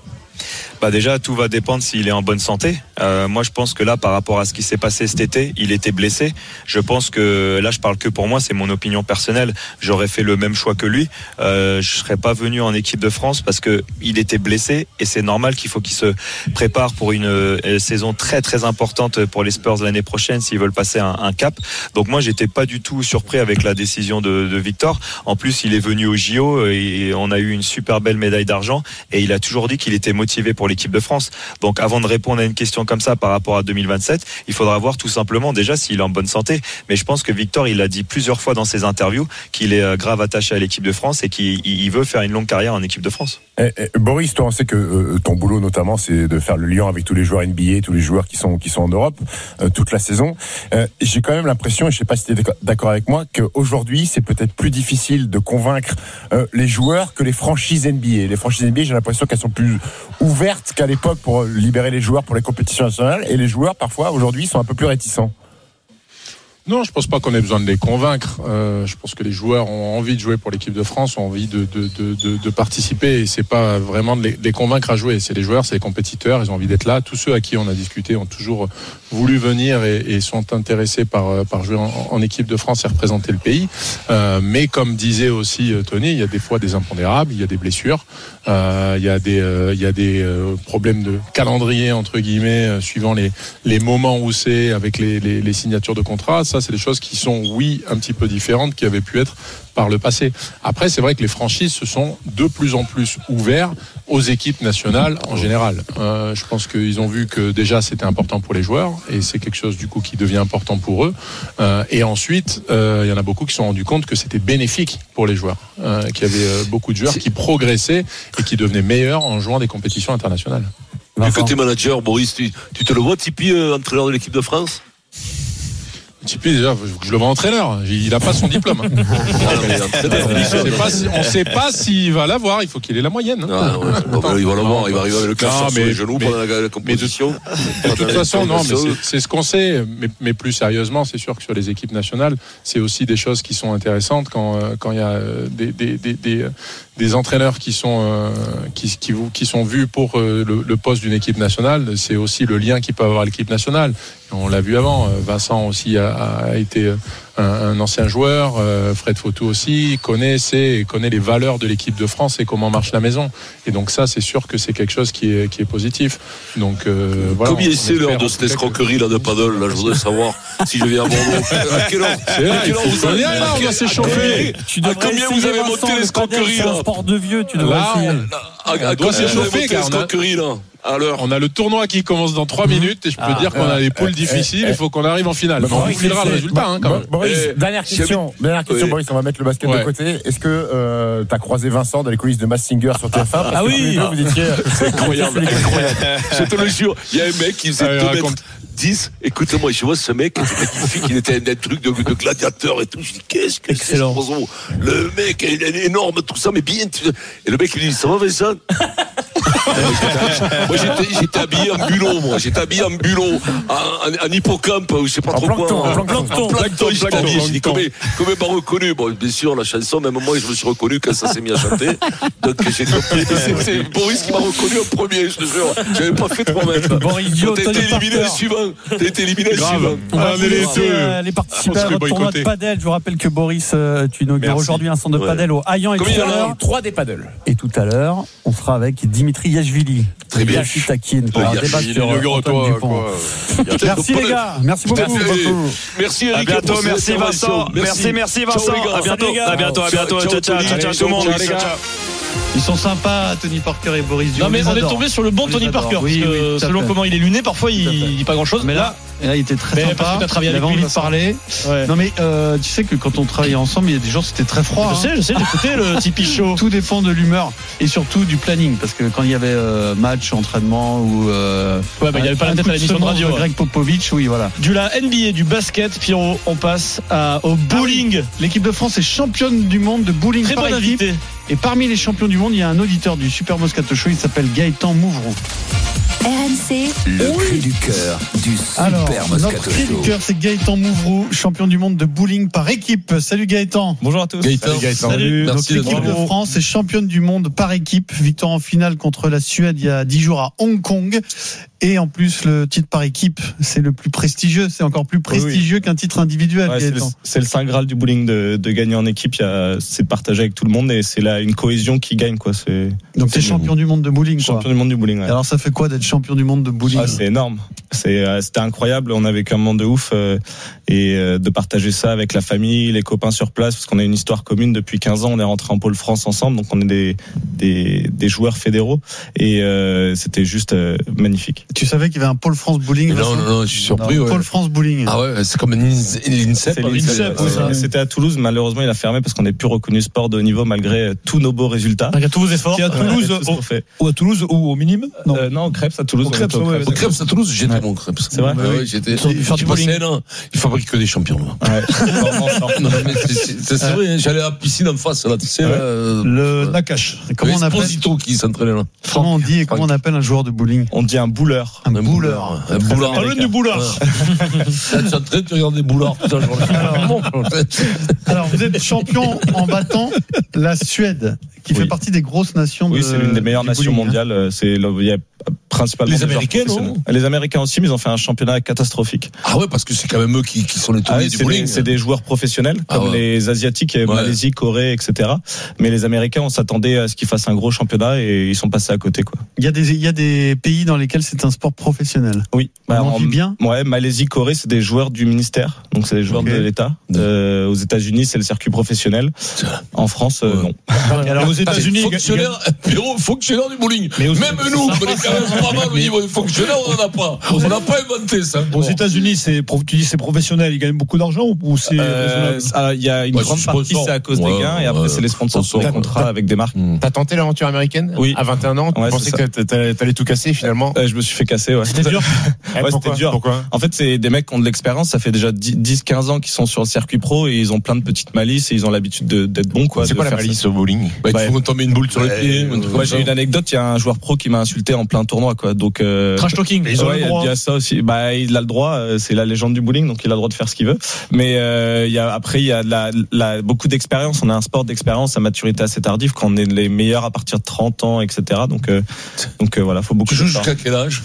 Déjà, tout va dépendre s'il est en bonne santé. Moi, je pense que là, par rapport à ce qui s'est passé cet été, il était blessé. Je pense que là, je parle que pour moi, c'est mon opinion personnelle. J'aurais fait le même choix que lui. Je serais pas venu en équipe de France parce que il était blessé et c'est normal qu'il faut qu'il se prépare pour une saison très très importante pour les Spurs l'année prochaine s'ils veulent passer un cap. Donc moi, j'étais pas du tout surpris avec la décision de Victor. En plus, il est venu au JO et on a eu une super belle médaille d'argent et il a toujours dit qu'il était motivé pour l'équipe de France. Donc avant de répondre à une question comme ça par rapport à 2027, il faudra voir tout simplement déjà s'il est en bonne santé. Mais je pense que Victor, il l'a dit plusieurs fois dans ses interviews qu'il est grave attaché à l'équipe de France et qu'il veut faire une longue carrière en équipe de France. Boris, toi, on sait que ton boulot notamment, c'est de faire le lien avec tous les joueurs NBA, tous les joueurs qui sont en Europe toute la saison. J'ai quand même l'impression, et je sais pas si tu es d'accord avec moi, qu'aujourd'hui, c'est peut-être plus difficile de convaincre les joueurs que les franchises NBA. Les franchises NBA, j'ai l'impression qu'elles sont plus ouvertes qu'à l'époque pour libérer les joueurs pour les compétitions nationales, et les joueurs parfois aujourd'hui sont un peu plus réticents. Non, je pense pas qu'on ait besoin de les convaincre. Je pense que les joueurs ont envie de jouer pour l'équipe de France, ont envie de participer, et c'est pas vraiment de les convaincre à jouer. C'est les joueurs, c'est les compétiteurs, ils ont envie d'être là. Tous ceux à qui on a discuté ont toujours voulu venir et sont intéressés par jouer en équipe de France et représenter le pays. Mais comme disait aussi Tony, il y a des fois des impondérables, il y a des blessures, il y a des problèmes de calendrier entre guillemets suivant les moments où c'est avec les signatures de contrats. Ça, c'est des choses qui sont, oui, un petit peu différentes, qui avaient pu être par le passé. Après, c'est vrai que les franchises se sont de plus en plus ouverts aux équipes nationales en général. Je pense qu'ils ont vu que déjà c'était important pour les joueurs et c'est quelque chose du coup qui devient important pour eux. Et ensuite, il y en a beaucoup qui se sont rendus compte que c'était bénéfique pour les joueurs, qu'il y avait beaucoup de joueurs qui progressaient et qui devenaient meilleurs en jouant des compétitions internationales. Vu que tu es manager, Boris, tu te le vois Tipeee entraîneur de l'équipe de France ? Tipeee, déjà, je le vois entraîneur. Il n'a pas son diplôme. On ne sait pas s'il va l'avoir. Il faut qu'il ait la moyenne. Il va l'avoir. Il va arriver avec le classeur sur les genoux pendant la compétition. De toute façon, non, mais c'est ce qu'on sait. Mais plus sérieusement, c'est sûr que sur les équipes nationales, c'est aussi des choses qui sont intéressantes quand il y a des entraîneurs qui sont vus pour le poste d'une équipe nationale. C'est aussi le lien qu'il peut avoir avec l'équipe nationale. On l'a vu avant, Vincent aussi a été un ancien joueur, Fred Fautou aussi, connaît les valeurs de l'équipe de France et comment marche la maison. Et donc ça, c'est sûr que c'est quelque chose qui est positif. Donc voilà. Combien c'est l'heure de cette escroquerie là de paddle là, je voudrais savoir si je viens à Bordeaux. À quelle heure vous allez là, on va s'échauffer. À combien vous avez monté l'escroquerie là? C'est un sport de vieux, tu devrais essayer. À combien vous avez monté l'escroquerie là? On a le tournoi qui commence dans 3 minutes et je peux dire qu'on a des poules difficiles. Il faut qu'on arrive en finale. On vous filera le résultat quand même. Boris, dernière question, Boris, on va mettre le basket de côté. Est-ce que tu as croisé Vincent dans les coulisses de Masked Singer sur TF1 parce que oui, vous étiez c'est incroyable. Je te le jure, il y a un mec qui faisait 2m10. Écoute-moi, je vois ce mec qui était magnifique, il était un truc de gladiateur et tout. Je dis qu'est-ce que c'est le mec, il est énorme, tout ça, mais bien. Et le mec il dit ça va Vincent? Moi j'étais habillé en bulot, en hippocampe, je sais pas trop quoi. En plancton, j'étais habillé. J'ai dit comment il m'a reconnu. Bon, bien sûr, la chanson, même moi je me suis reconnu quand ça s'est mis à chanter. Donc c'est Boris qui m'a reconnu en premier, je te jure. J'avais pas fait 3 mètres. T'as été éliminé le suivant. On va vous laisser les participer à votre tournoi de padel. Je vous rappelle que Boris, tu inaugures aujourd'hui un centre de padel au Hayan et tout à l'heure 3 des padel. Et tout à l'heure, on sera avec Dimitri Yachvili. Très bien. Taquine pour un débat sur Antoine Dupont. Merci les gars. Merci beaucoup. Merci Eric. À bientôt. Merci Vincent. Merci Vincent. À bientôt. Ciao tout le monde. Ciao. Ils sont sympas, Tony Parker et Boris Dio. Non, mais on est tombé sur le bon Tony Parker. Oui, parce que selon comment il est luné, parfois il dit pas grand chose. Mais là, il était très sympa. Il avait envie de parler. Ouais. Non, mais tu sais que quand on travaillait ensemble, il y a des jours c'était très froid. Je sais, j'écoutais le Tipeee Show. Tout dépend de l'humeur et surtout du planning. Parce que quand il y avait match, entraînement ou. Il n'y avait pas la tête à l'émission de radio. Greg Popovich, oui, voilà. Du la NBA, du basket, Pierrot, on passe au bowling. L'équipe de France est championne du monde de bowling. Très par bon équipe. invité. Et parmi les champions du monde, il y a un auditeur du Super Moscato Show, il s'appelle Gaëtan Mouvroux. RMC. Le cri du cœur du Super Moscato notre cri Show. du cœur, c'est Gaëtan Mouvroux, champion du monde de bowling par équipe. Salut Gaëtan. Bonjour à tous. Salut. Donc l'équipe de France est championne du monde par équipe. Victoire en finale contre la Suède il y a 10 jours à Hong Kong. Et en plus, le titre par équipe, c'est le plus prestigieux. C'est encore plus prestigieux qu'un titre individuel. Ouais, c'est le saint graal du bowling de gagner en équipe. C'est partagé avec tout le monde et c'est là une cohésion qui gagne, quoi. Donc t'es champion du monde de bowling, quoi. Champion du monde du bowling. Ouais. Alors ça fait quoi d'être champion du monde de bowling? C'est énorme. C'était incroyable. On a vécu un moment de ouf et de partager ça avec la famille, les copains sur place, parce qu'on a une histoire commune depuis 15 ans. On est rentré en pôle France ensemble, donc on est des joueurs fédéraux et c'était juste magnifique. Tu savais qu'il y avait un pôle France bowling? Non, je suis surpris. Ouais. Pôle France bowling. Ah ouais, c'est comme l'INSEP. C'était à Toulouse, malheureusement il a fermé parce qu'on n'est plus reconnu sport de haut niveau malgré tous nos beaux résultats. Malgré tous vos efforts. À Toulouse, ou à Toulouse ou au minimum? Non, au Crêpes à Toulouse. Au Crêpes à Toulouse, j'étais bon au Crêpes. C'est vrai? Ouais, j'étais. Il fabrique que des champions. Ouais. Non, mais c'est vrai, j'allais à la piscine en face là, tu sais. Le Nakash. Comment on appelle Esposito qui s'entraînait là. Comment on dit et comment on appelle un joueur de bowling? On dit un bowler. Un bowler. Parle du boulard. Tu es en train de regarder des boulards toute la journée. Alors, vous êtes champion en battant la Suède, qui fait partie des grosses nations. Oui, c'est l'une des meilleures nations mondiales. Il y a principalement les Américains, non? Les Américains aussi, mais ils ont fait un championnat catastrophique. Ah ouais, parce que c'est quand même eux qui sont les tournées du bowling. C'est des joueurs professionnels, comme les Asiatiques, Malaisie, Corée, etc. Mais les Américains, on s'attendait à ce qu'ils fassent un gros championnat et ils sont passés à côté, quoi. Il y a des pays dans lesquels c'est un sport professionnel. Oui. On vit bien. Ouais, Malaisie, Corée, c'est des joueurs du ministère, donc c'est des joueurs de l'État. Aux États-Unis, c'est le circuit professionnel. En France, non. Alors aux États-Unis, fonctionnaire du bowling. Mais même nous, on est quand même pas mal au niveau des fonctionnaires, on n'en a pas. On n'a pas inventé ça. Aux États-Unis, tu dis c'est professionnel, ils gagnent beaucoup d'argent ou c'est il y a une grande partie, c'est à cause des gains et après c'est les sponsors sur les contrats avec des marques. T'as tenté l'aventure américaine? Oui. À 21 ans, tu pensais que t'allais tout casser finalement? Je me suis fait casser, ouais. C'était dur. C'était dur. Pourquoi? En fait, c'est des mecs qui ont de l'expérience, ça fait déjà 10-15 ans qu'ils sont sur le circuit pro et ils ont plein de petites malices et ils ont l'habitude d'être bons, quoi. C'est quoi la malice au bowling? Il faut tomber une boule sur les pieds. Moi, j'ai une anecdote, il y a un joueur pro qui m'a insulté en plein tournoi, quoi. Donc trash talking. Ils ont le droit. Il y a ça aussi. Il a le droit, c'est la légende du bowling, donc il a le droit de faire ce qu'il veut. Mais il y a beaucoup d'expérience, on a un sport d'expérience à maturité assez tardive quand on est les meilleurs à partir de 30 ans, etc. Donc voilà, faut beaucoup de temps. Tu joues jusqu'à quel âge?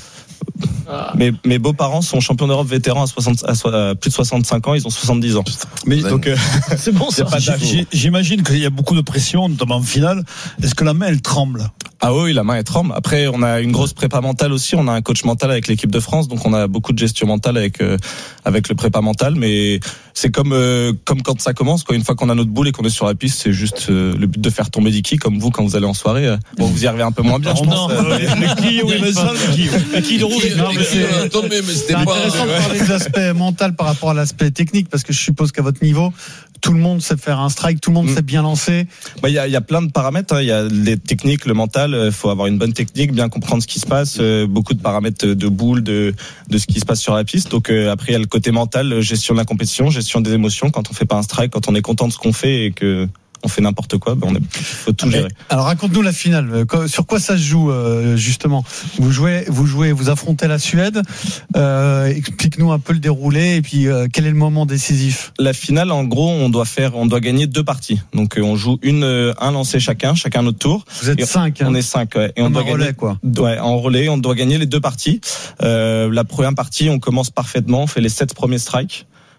Mes beaux-parents sont champions d'Europe vétérans à plus de 65 ans, ils ont 70 ans. Mais donc c'est bon ça. J'imagine qu'il y a beaucoup de pression, notamment en finale. Est-ce que la main elle tremble? Ah oui, la main elle tremble. Après, on a une grosse prépa mentale aussi. On a un coach mental avec l'équipe de France, donc on a beaucoup de gestion mentale avec le prépa mental. Mais c'est comme quand ça commence, quoi. Une fois qu'on a notre boule et qu'on est sur la piste, c'est juste le but de faire tomber des quilles, comme vous quand vous allez en soirée. Bon, vous y arrivez un peu moins bien, je pense. Les quilles, oui, mais ça, les quilles de rouge. C'est intéressant de parler de l'aspect mental par rapport à l'aspect technique, parce que je suppose qu'à votre niveau, tout le monde sait faire un strike, tout le monde sait bien lancer. Il y a plein de paramètres. Il y a les techniques, le mental. Faut avoir une bonne technique, bien comprendre ce qui se passe. Beaucoup de paramètres de boule, de ce qui se passe sur la piste. Donc après, il y a le côté mental, gestion de la compétition, gestion des émotions. Quand on fait pas un strike, quand on est content de ce qu'on fait et que on fait n'importe quoi, faut tout gérer. Alors raconte-nous la finale. Sur quoi ça se joue justement? Vous affrontez la Suède. Explique-nous un peu le déroulé et puis quel est le moment décisif? La finale, en gros, on doit gagner 2 parties. Donc on joue un lancer chacun notre tour. Vous êtes 5. On est 5. Ouais. Et on doit relais, quoi. Ouais, en relais, on doit gagner les 2 parties. La première partie, on commence parfaitement, on fait les 7 premiers strikes.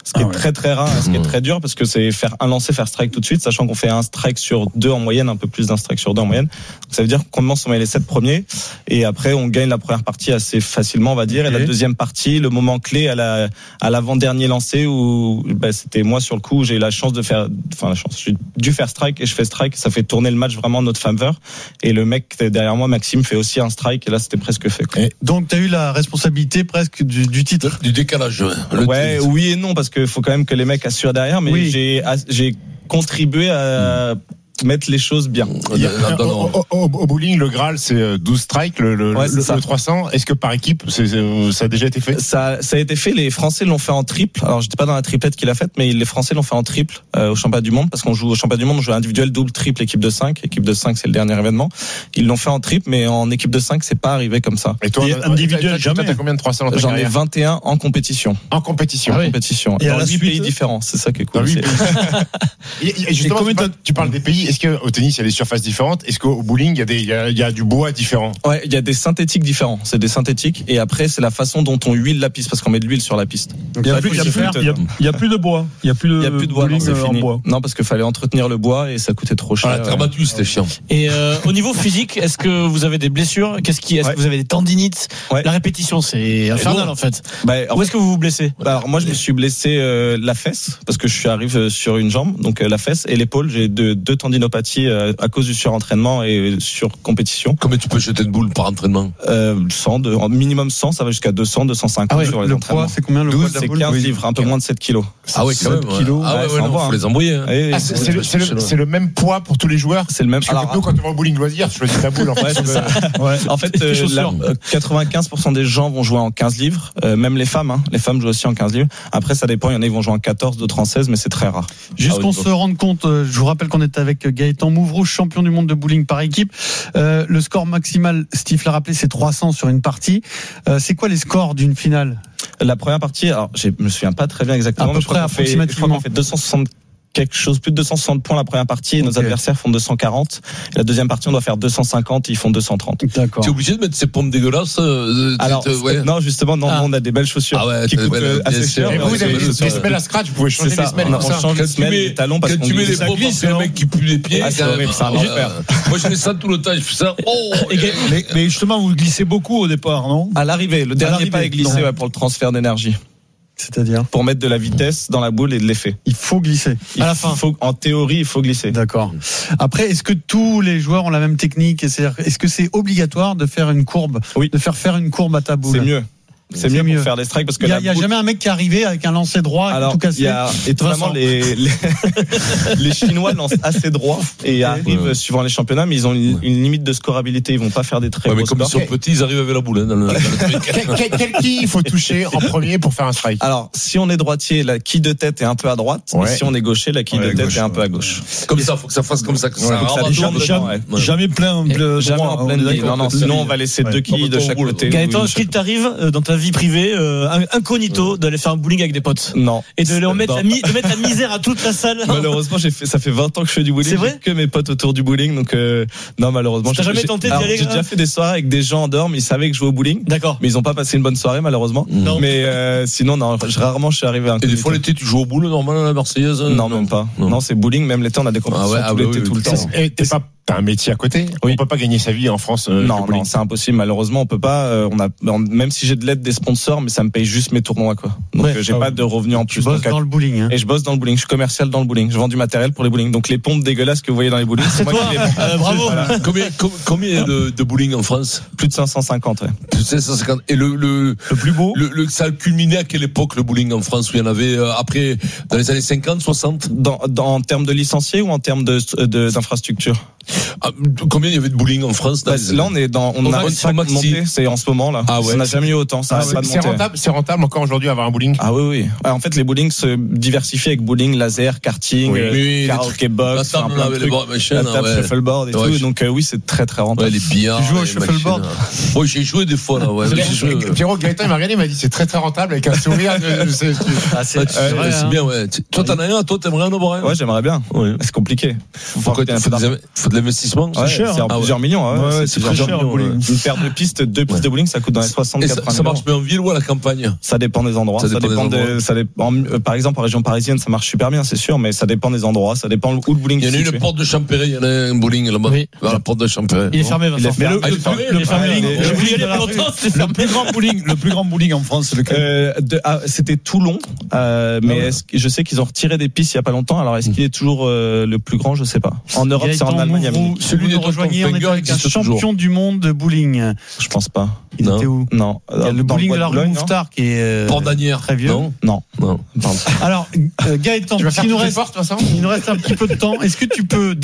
Ce qui est très très rare, ce qui est très dur, parce que c'est faire un lancer, faire strike tout de suite, sachant qu'on fait un strike sur 2 en moyenne, un peu plus d'un strike sur 2 en moyenne. Donc ça veut dire qu'on commence, on met les 7 premiers, et après on gagne la première partie assez facilement, on va dire, et la deuxième partie, le moment clé à l'avant-dernier lancer où c'était moi sur le coup, j'ai j'ai dû faire strike et je fais strike, ça fait tourner le match vraiment en notre faveur, et le mec derrière moi, Maxime, fait aussi un strike, et là c'était presque fait, quoi. Donc tu as eu la responsabilité presque du titre, du décalage. Oui et non, parce que faut quand même que les mecs assurent derrière, mais j'ai contribué à mettre les choses bien. Au bowling, le Graal, c'est 12 strikes, le 300. Est-ce que par équipe, ça a déjà été fait? Ça a été fait. Les Français l'ont fait en triple. Alors, j'étais pas dans la triplette qu'il a faite, mais les Français l'ont fait en triple au championnat du monde, parce qu'on joue au championnat du monde, on joue individuel, double, triple, équipe de 5. Équipe de 5, c'est le dernier événement. Ils l'ont fait en triple, mais en équipe de 5, c'est pas arrivé comme ça. Et toi, individuel, jamais. T'as combien de 300 dans ta carrière? J'en ai 21 en compétition. En compétition. En compétition. Et dans 8 pays différents. C'est ça qui est cool. Et justement, tu parles des pays. Est-ce qu'au tennis, il y a des surfaces différentes? Est-ce qu'au bowling, il y a du bois différent? Ouais, il y a des synthétiques différents. C'est des synthétiques. Et après, c'est la façon dont on huile la piste, parce qu'on met de l'huile sur la piste. Il y a plus de bois. Il y a plus de bois. Non, c'est fini. Non, parce qu'il fallait entretenir le bois et ça coûtait trop cher. La terre battue, c'était chiant. Et au niveau physique, est-ce que vous avez des blessures? Est-ce que vous avez des tendinites? La répétition, c'est infernal en fait. Où est-ce que vous vous blessez? Alors moi, je me suis blessé la fesse, parce que je suis arrivé sur une jambe, donc la fesse et l'épaule. J'ai deux tendinopathies à cause du surentraînement et sur compétition. Combien tu peux jeter de boules par entraînement? 100, minimum 100, ça va jusqu'à 200, 250 sur les le entraînements. Poids, c'est combien le 12, poids de la c'est boule? 15 livres, un peu moins de 7 kilos. Ah ouais, quand même. Kilos. Ah ouais, non, faut les envoyer. C'est le même poids pour tous les joueurs? C'est le même. Alors, nous, quand on va au bowling loisir, tu choisis ta boule, en fait. En fait, 95% des gens vont jouer en 15 livres, même les femmes, Les femmes jouent aussi en 15 livres. Après, ça dépend, il y en a qui vont jouer en 14, d'autres en 16, mais c'est très rare. Juste qu'on se rende compte, je vous rappelle qu'on est avec Gaëtan Mouvrouge, champion du monde de bowling par équipe. Le score maximal, Steve l'a rappelé, c'est 300 sur une partie. C'est quoi les scores d'une finale? La première partie, alors je me souviens pas très bien exactement, à peu près approximativement. On fait 260 quelque chose, plus de 260 points la première partie, et nos adversaires font 240. Et la deuxième partie, on doit faire 250, et ils font 230. D'accord. Tu es obligé de mettre ces pompes dégueulasses? Alors, non, justement, non, on a des belles chaussures. Ah ouais, qui coûtent assez cher. Et vous avez des semelles à scratch, vous pouvez changer les semelles. On change les semelles, les talons, parce qu'on tu mets les pompes, c'est le mec qui pue les pieds. C'est horrible, c'est un enfer. Moi, je fais ça tout le temps, je fais ça. Mais justement, vous glissez beaucoup au départ, non? À l'arrivée, le dernier pas est glissé pour le transfert d'énergie. C'est-à-dire pour mettre de la vitesse dans la boule et de l'effet. Il faut glisser. À la fin. En théorie, il faut glisser. D'accord. Après, est-ce que tous les joueurs ont la même technique? Est-ce que c'est obligatoire de faire une courbe? Oui. De faire une courbe à ta boule? C'est mieux. C'est mieux pour faire des strikes, parce que il y a jamais un mec qui est arrivé avec un lancer droit et tout cassé. Étonnamment, les Chinois lancent assez droit et arrivent suivant les championnats, mais ils ont une limite de scorabilité. Ils vont pas faire des très gros scores. Mais comme ils sont petits, ils arrivent avec la boule. Quel quille il faut toucher en premier pour faire un strike? Alors, si on est droitier, la quille de tête est un peu à droite. Et si on est gaucher, la quille de tête est un peu à gauche. Comme ça, faut que ça fasse comme ça. Jamais plein droit. Non, sinon on va laisser deux quilles de chaque côté. Gaëtan, est-ce qu'il t'arrive dans ta vie privée, incognito, d'aller faire un bowling avec des potes? Non. Et de leur mettre la misère à toute la salle? Malheureusement, ça fait 20 ans que je fais du bowling. C'est vrai? Que mes potes autour du bowling, donc non, malheureusement. T'as jamais tenté d'y aller? J'ai déjà fait des soirées avec des gens en dehors, mais ils savaient que je jouais au bowling. D'accord. Mais ils ont pas passé une bonne soirée, malheureusement. Non. Mais sinon, non, rarement je suis arrivé à Et des fois l'été, tu joues au boule normal à la Marseillaise? Non, même pas. Non, c'est bowling, même l'été, on a des compétitions tout l'été, tout le temps. Et t'as un métier à côté? On peut pas gagner sa vie en France? Non, c'est impossible. Malheureusement, on peut pas. Même si j'ai de l'aide des sponsors, mais ça me paye juste mes tournois, quoi. Donc j'ai pas de revenus en plus. Tu bosses dans le bowling, hein. Et je bosse dans le bowling. Je suis commercial dans le bowling. Je vends du matériel pour les bowling. Donc les pompes dégueulasses que vous voyez dans les bowling, c'est moi qui les vends. Bravo. Voilà. Combien de bowling en France? Plus de 550. Ouais. Plus de 550. Et le plus beau? Ça a culminé à quelle époque le bowling en France, où il y en avait après, dans les années 50, 60? En termes de licenciés ou en termes d'infrastructure? Combien il y avait de bowling en France? Là, on a monté, c'est en ce moment là. Ah ouais. On n'a jamais eu autant. C'est rentable encore aujourd'hui avoir un bowling? Ah oui. En fait, les bowlings se diversifient avec bowling, laser, karting, karaoke box, la table, shuffleboard et tout. Donc oui, c'est très très rentable. Les billards. Tu joues au shuffleboard? Oui, j'ai joué des fois là. Pierrot, Gaëtan, il m'a regardé, il m'a dit c'est très très rentable avec un sourire. C'est bien, ouais. Toi, t'en as un, toi, t'aimerais en avoir un? Ouais, j'aimerais bien. C'est compliqué. Faut de de l'investissement. C'est cher. C'est en plusieurs millions. C'est très cher. Une paire de pistes, 2 pistes de bowling, ça coûte dans les 60-80 millions. Ça marche bien en ville ou à la campagne? Ça dépend des endroits. Par exemple, en région parisienne, ça marche super bien, c'est sûr, mais ça dépend des endroits, ça dépend où le bowling. Il y en a une porte de Champéry, il y en a un bowling là-bas. Oui. La porte de Champéry. Il est fermé, Vincent. Le plus grand bowling en France, c'est lequel? C'était Toulon, mais je sais qu'ils ont retiré des pistes il y a pas longtemps. Alors est-ce qu'il est toujours le plus grand? Je sais pas. En Europe, c'est en Allemagne. Celui de rejoignez, on est avec un champion du monde de bowling. Je pense pas. Il était où? Non. Il y a le bowling de la rue Mouffetard qui est Port d'Anières. Très vieux. Non. Alors Gaëtan, il nous reste un petit peu de temps. Est-ce que tu peux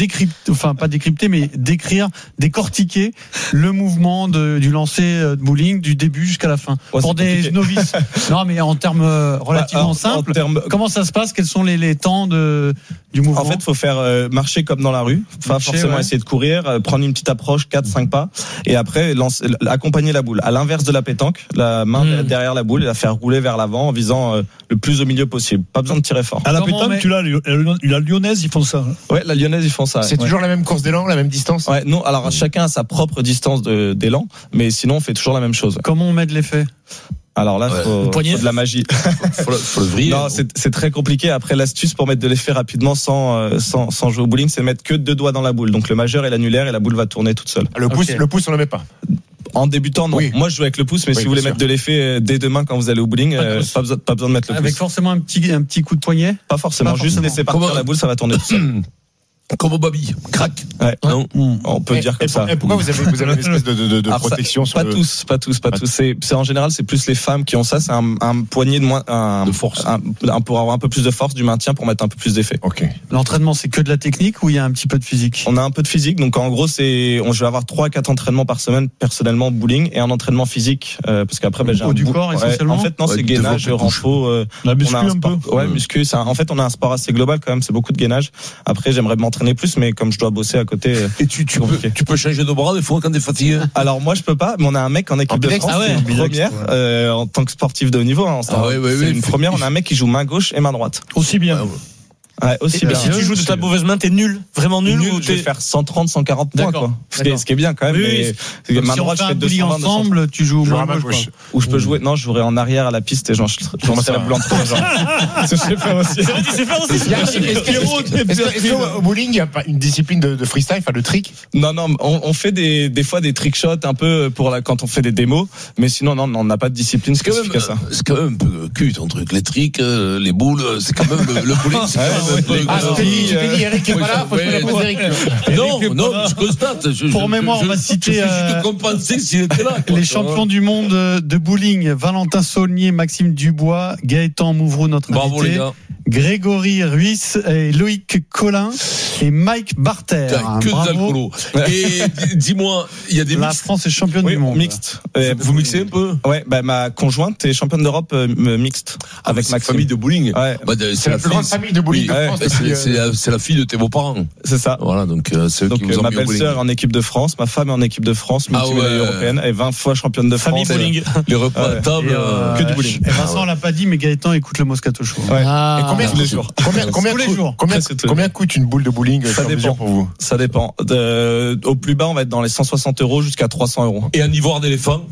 décortiquer le mouvement du lancer de bowling du début jusqu'à la fin pour des novices? Non, mais en termes relativement simples. Comment ça se passe? Quels sont les temps du mouvement? En fait, faut faire marcher comme dans la rue, pas forcément essayer de courir, prendre une petite approche 4-5 pas et après accompagner la boule à l'inverse de la pétanque, la main derrière la boule et la faire rouler vers l'avant en visant le plus au milieu possible. Pas besoin de tirer fort. À la pétanque, tu l'as, la lyonnaise, ils font ça. Ouais, la lyonnaise, ils font ça. C'est toujours la même course d'élan, la même distance? Ouais, non, alors chacun a sa propre distance d'élan, mais sinon on fait toujours la même chose. Comment on met de l'effet? Alors là, faut de la magie. faut le vriller. Non, c'est très compliqué. Après, l'astuce pour mettre de l'effet rapidement sans jouer au bowling, c'est mettre que 2 doigts dans la boule. Donc le majeur et l'annulaire et la boule va tourner toute seule. Le pouce, on le met pas. En débutant, non. Oui. Moi, je joue avec le pouce, mais si vous voulez mettre de l'effet dès demain quand vous allez au bowling, pas besoin de mettre le pouce. Avec forcément un petit coup de poignet? Pas forcément. Juste laisser partir la boule, ça va tourner tout seul. Comme au baby, crac. Ouais. Non. On peut dire comme ça. Et pourquoi vous avez une espèce de protection ça, pas tous. C'est en général, c'est plus les femmes qui ont ça. C'est un poignet de force, pour avoir un peu plus de force du maintien pour mettre un peu plus d'effet. Ok. L'entraînement, c'est que de la technique ou il y a un petit peu de physique? On a un peu de physique, donc en gros, je vais avoir 3-4 entraînements par semaine personnellement au bowling et un entraînement physique parce qu'après, j'ai du corps essentiellement. En fait, non, c'est gainage, renfort, la muscu un peu. Ouais, muscu. En fait, on a un sport assez global quand même. C'est beaucoup de gainage. Après, j'aimerais m'entraîner plus, mais comme je dois bosser à côté. Et tu peux changer de bras des fois quand t'es fatigué? Alors moi je peux pas, mais on a un mec en équipe de France, une première en tant que sportif de haut niveau. C'est une première, on a un mec qui joue main gauche et main droite. Aussi bien. Ouais, aussi bien. Si tu joues de ta mauvaise main, t'es nul, vraiment nul. Ou je vais faire 130, 140 points quoi. Ce qui est bien quand même. Oui, mais main droite, je fais 220 ensemble, tu joues main gauche. Ou je peux jouer. Non, je jouerai en arrière à la piste et je lancerai la boule entre les jambes. C'est ce que je fais aussi. C'est vrai, tu sais faire aussi. Est-ce qu'au bowling, il y a pas une discipline de freestyle, enfin de trick? Non, on fait des fois des trick shots un peu quand on fait des démos, mais sinon non, on n'a pas de discipline spécifique à ça. C'est quand même un peu cul ton truc, les tricks, les boules, c'est quand même le bowling. Tu t'es dit Eric est pas là, faut que je la pose Eric. Non, je constate. Pour mémoire, on va citer juste compenser s'il était là. Les champions du monde de bowling, Valentin Saulnier, Maxime Dubois, Gaëtan Mouvroux, notre invité, Grégory Ruiz et Loïc Collin et Mike Barter. Que d'alcoolo. Et dis-moi, il y a des La France est championne du monde. Mixte. Vous mixez un peu? Ouais, ma conjointe est championne d'Europe mixte avec ma famille de bowling. Ouais. C'est la plus grande famille de bowling de France. C'est la fille de tes beaux-parents. C'est ça. Voilà, donc c'est eux qui vous ont ma mis au bowling. belle-sœur en équipe de France, ma femme est en équipe de France, multimédaille européenne et 20 fois championne de France. Famille bowling. Les repas à table, que du bowling. Et Vincent l'a pas dit, mais Gaëtan écoute le Moscato Show. Ouais. Et combien coûte une boule de bowling? Ça dépend pour vous. Ça dépend. Au plus bas, on va être dans les 160 € jusqu'à 300 €. Et un ivoire d'éléphant?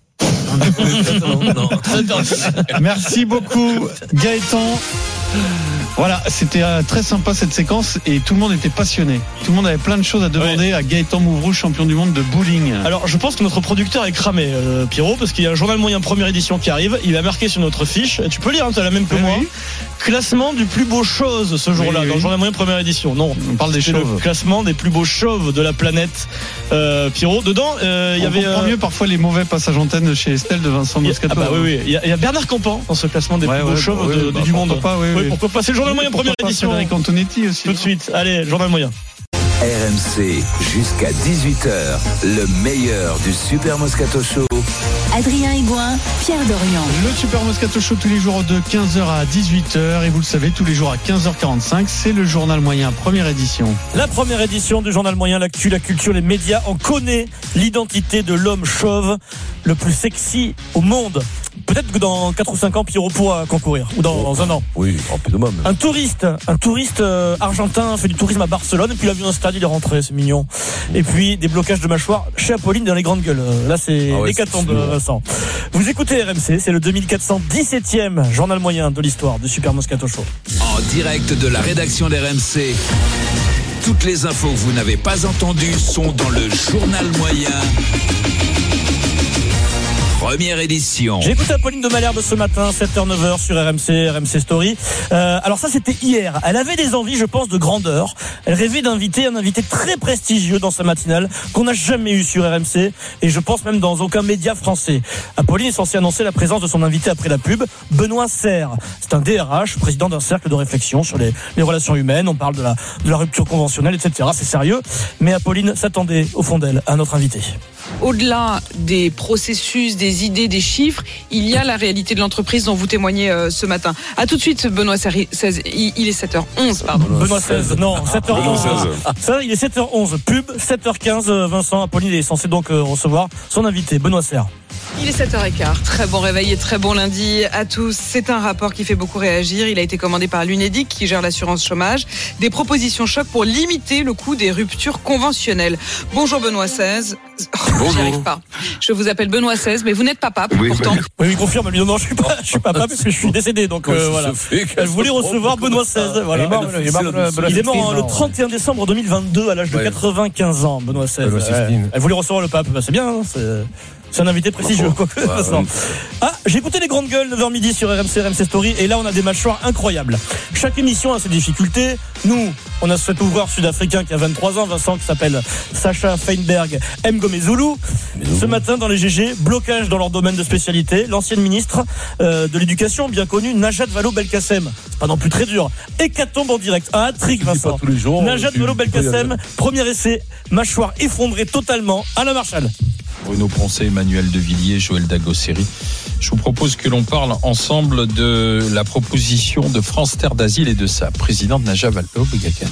Merci beaucoup Gaëtan. Voilà, c'était très sympa cette séquence et tout le monde était passionné. Tout le monde avait plein de choses à demander à Gaëtan Mouvroux, champion du monde de bowling. Alors je pense que notre producteur est cramé, Pierrot, parce qu'il y a un journal moyen première édition qui arrive. Il a marqué sur notre fiche, tu peux lire, tu as la même que moi. Classement du plus beau chauve ce jour-là, dans le journal moyen première édition. Non, on parle des chauves. Le classement des plus beaux chauves de la planète. Pierrot, dedans, il y avait. On comprend mieux parfois les mauvais passages antenne chez Estelle de Vincent Moscato. Oui. Il y a Bernard Campan dans ce classement des plus beaux chauves du monde. Pourquoi pas? C'est le journal moyen première édition. Frédéric Antonetti aussi. Tout de suite. Allez, journal moyen. RMC jusqu'à 18h, le meilleur du Super Moscato Show. Adrien Aigouin, Pierre Dorian. Le Super Moscato Show tous les jours de 15h à 18h et vous le savez, tous les jours à 15h45, c'est le journal moyen première édition. La première édition du journal moyen, l'actu, la culture, les médias. On connaît l'identité de l'homme chauve le plus sexy au monde. peut-être que dans 4 ou 5 ans, Pierrot pourra concourir. Ou dans un an. Oui, rapidement. Un touriste argentin fait du tourisme à Barcelone, et puis il a vu un stade, il est rentré, c'est mignon. Et puis des blocages de mâchoire chez Apolline dans les grandes gueules. Là, c'est l'hécatombe, Vincent. Vous écoutez RMC, c'est le 2417e journal moyen de l'histoire du Super Moscato Show. En direct de la rédaction d'RMC. Toutes les infos que vous n'avez pas entendues sont dans le journal moyen. Première édition. J'ai écouté Apolline de Malherbe ce matin, 7h-9h sur RMC Story. Alors ça, c'était hier. Elle avait des envies, je pense, de grandeur. Elle rêvait d'inviter un invité très prestigieux dans sa matinale qu'on n'a jamais eu sur RMC et je pense même dans aucun média français. Apolline est censée annoncer la présence de son invité après la pub, Benoît Serre. C'est un DRH, président d'un cercle de réflexion sur les relations humaines. On parle de la rupture conventionnelle, etc. C'est sérieux. Mais Apolline s'attendait, au fond d'elle, à notre invité. Au-delà des processus, des idées, des chiffres, il y a la réalité de l'entreprise dont vous témoignez ce matin. À tout de suite, Benoît 16. Il est 7h11, pardon. Benoît 16, non, 7h11. Ça, il est 7h11. Pub, 7h15. Vincent Apolline est censé donc recevoir son invité, Benoît Serre. Il est 7h15. Très bon réveil et très bon lundi à tous. C'est un rapport qui fait beaucoup réagir. Il a été commandé par l'UNEDIC qui gère l'assurance chômage. Des propositions choc pour limiter le coût des ruptures conventionnelles. Bonjour Benoît 16. Bonjour. J'y arrive pas. Je vous appelle Benoît 16, mais vous n'êtes pas pape, pourtant. Oui, il confirme. Non, je suis pas pape parce que je suis décédé. Donc voilà. Elle voulait recevoir Benoît 16. Voilà. Il est mort le 31 décembre 2022 à l'âge de 95 ans, Benoît 16. Elle voulait recevoir le pape. C'est bien. C'est un invité prestigieux. J'ai écouté les grandes gueules 9h midi sur RMC Story et là on a des mâchoires incroyables. Chaque émission a ses difficultés. Nous, on a cet ouvreur sud-africain qui a 23 ans, Vincent, qui s'appelle Sacha Feinberg Mngomezulu. Ce matin dans les GG, blocage dans leur domaine de spécialité. L'ancienne ministre de l'éducation, bien connue, Najat Vallaud-Belkacem. C'est pas non plus très dur. Hécatombe en direct. Un hat-trick, Vincent. Tous les jours, Najat Vallaud-Belkacem, premier essai, mâchoire effondrée totalement. Alain Marchal. Bruno Poncet, Emmanuel Devilliers, Joël Dagosseri. Je vous propose que l'on parle ensemble de la proposition de France Terre d'Asile et de sa présidente Najat Vallaud-Belkacem.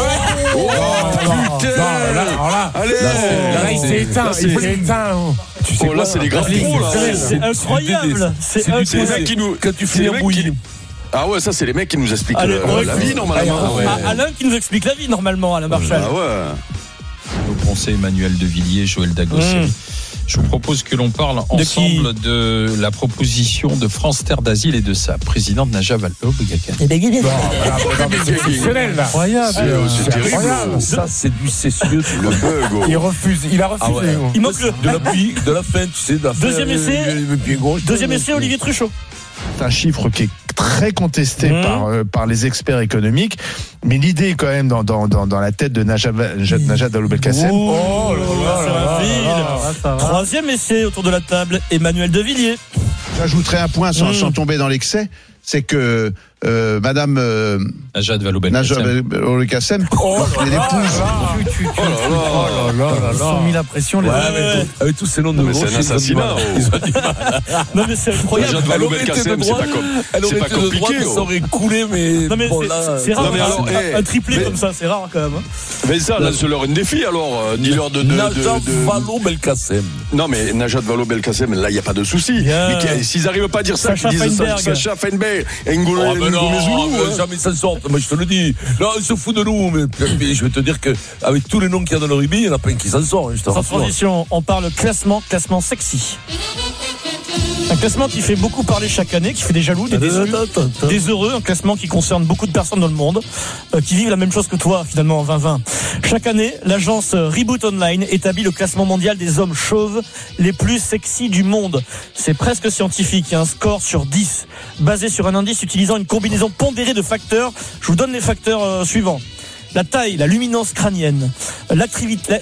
Allez, il s'est éteint. Tu sais là, c'est les grands pros, là. C'est incroyable. C'est les mecs qui nous. Quand tu finis en bouillie. Ah ouais, ça c'est les mecs qui nous expliquent la vie normalement. Alain qui nous explique la vie normalement, Alain Marchal. Ah ouais. Bruno Poncet, Emmanuel Devilliers, Joël Dagosseri. Je vous propose que l'on parle ensemble de la proposition de France Terre d'Asile et de sa présidente Najat Vallaud-Belkacem. C'est exceptionnel, là. Incroyable. C'est terrible. Ça, c'est du cessieux. Le bug. Il a refusé. Il manque de la fin, tu sais. Deuxième essai, Olivier Truchot. C'est un chiffre qui est très contesté par les experts économiques, mais l'idée quand même dans la tête de Najat Vallaud-Belkacem. Oh là là. Troisième essai autour de la table, Emmanuel Devilliers. J'ajouterai un point sans tomber dans l'excès, c'est que Madame Najat Vallaud-Belkacem, l'épouse. Ils ont mis la pression. Avec tous ces noms de c'est un assassinat. Non mais c'est incroyable. Najat Vallaud-Belkacem, c'est pas compliqué. Ça aurait coulé, mais non mais c'est rare. Un triplé comme ça, c'est rare quand même. Mais ça, lance-leur un défi alors. Dis-leur de Najat Vallaud-Belkacem. Non mais Najat Vallaud-Belkacem, là il y a pas de souci. Mais s'ils arrivent pas à dire ça, qu'ils disent Sacha Feinberg et non, jamais s'en sortent. Moi, je te le dis. Là, on se fout de nous. Mais je vais te dire que avec tous les noms qu'il y a dans le rugby, il y en a pas un qui s'en sort. Sans transition, on parle classement sexy. Un classement qui fait beaucoup parler chaque année, qui fait des jaloux, des déçus, des heureux. Un classement qui concerne beaucoup de personnes dans le monde, qui vivent la même chose que toi, finalement, en 2020. Chaque année, l'agence Reboot Online établit le classement mondial des hommes chauves les plus sexy du monde. C'est presque scientifique. Il y a un score sur 10, basé sur un indice utilisant une combinaison pondérée de facteurs. Je vous donne les facteurs suivants. La taille, la luminance crânienne, l'activité,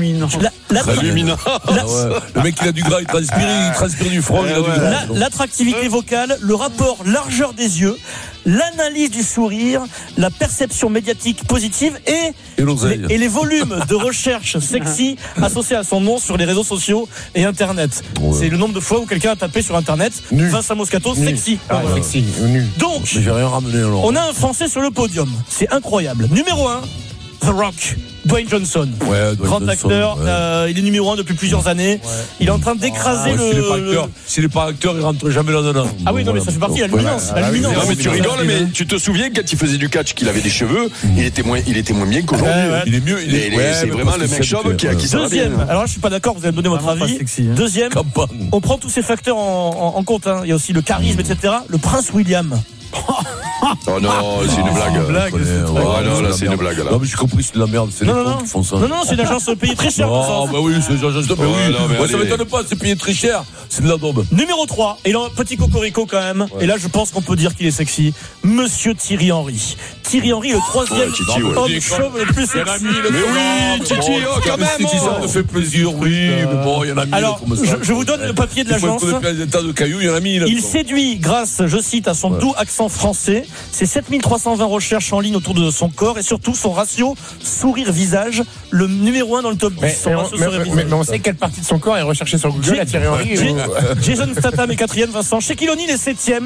le mec il a du gras, il transpire du front, il a du gras. L'attractivité vocale, le rapport largeur des yeux, l'analyse du sourire, la perception médiatique positive et les volumes de recherche sexy associés à son nom sur les réseaux sociaux et Internet. C'est le nombre de fois où quelqu'un a tapé sur Internet Vincent Moscato sexy. Sexy, nu. Donc, j'ai rien ramené alors. On a un Français sur le podium. C'est incroyable. Numéro 1, The Rock. Dwayne Johnson. Grand acteur. Il est numéro 1 depuis plusieurs années. Il est en train d'écraser S'il n'est pas acteur, il rentre jamais là-dedans. Ah oui, non, mais ça fait partie de l'imminence. Non, mais tu rigoles, mais tu te souviens quand il faisait du catch, qu'il avait des cheveux, il était moins bien qu'aujourd'hui. Il est mieux. C'est vraiment le mec chauve qui s'en va bien. Deuxième. Alors là, je suis pas d'accord, vous allez me donner votre avis. Deuxième. On prend tous ces facteurs en compte. Il y a aussi le charisme, etc. Le prince William. Oh non, c'est une blague. Non, là, c'est une blague. Non, mais j'ai compris, c'est de la merde. C'est les cons qui font ça. Non, c'est une agence payée très cher. Ah, bah oui, c'est une agence payée. Ça m'étonne pas, c'est payé très cher. C'est de la daube. Numéro 3. Et là, petit cocorico quand même. Et là, je pense qu'on peut dire qu'il est sexy. Monsieur Thierry Henry. Thierry Henry, le troisième homme chauve le plus sexy. Mais oui, Titi, quand même. Si ça me fait plaisir, oui. Mais bon, il y en a mis. Alors, je vous donne le papier de l'agence. Il séduit grâce, je cite, à son doux accent français. C'est 7320 recherches en ligne autour de son corps et surtout son ratio sourire-visage, le numéro 1 dans le top 10. Mais on sait quelle partie de son corps est recherchée sur Google à Thierry Henry. Jason Statham est 4e, Vincent. Shaquille O'Neal est 7e.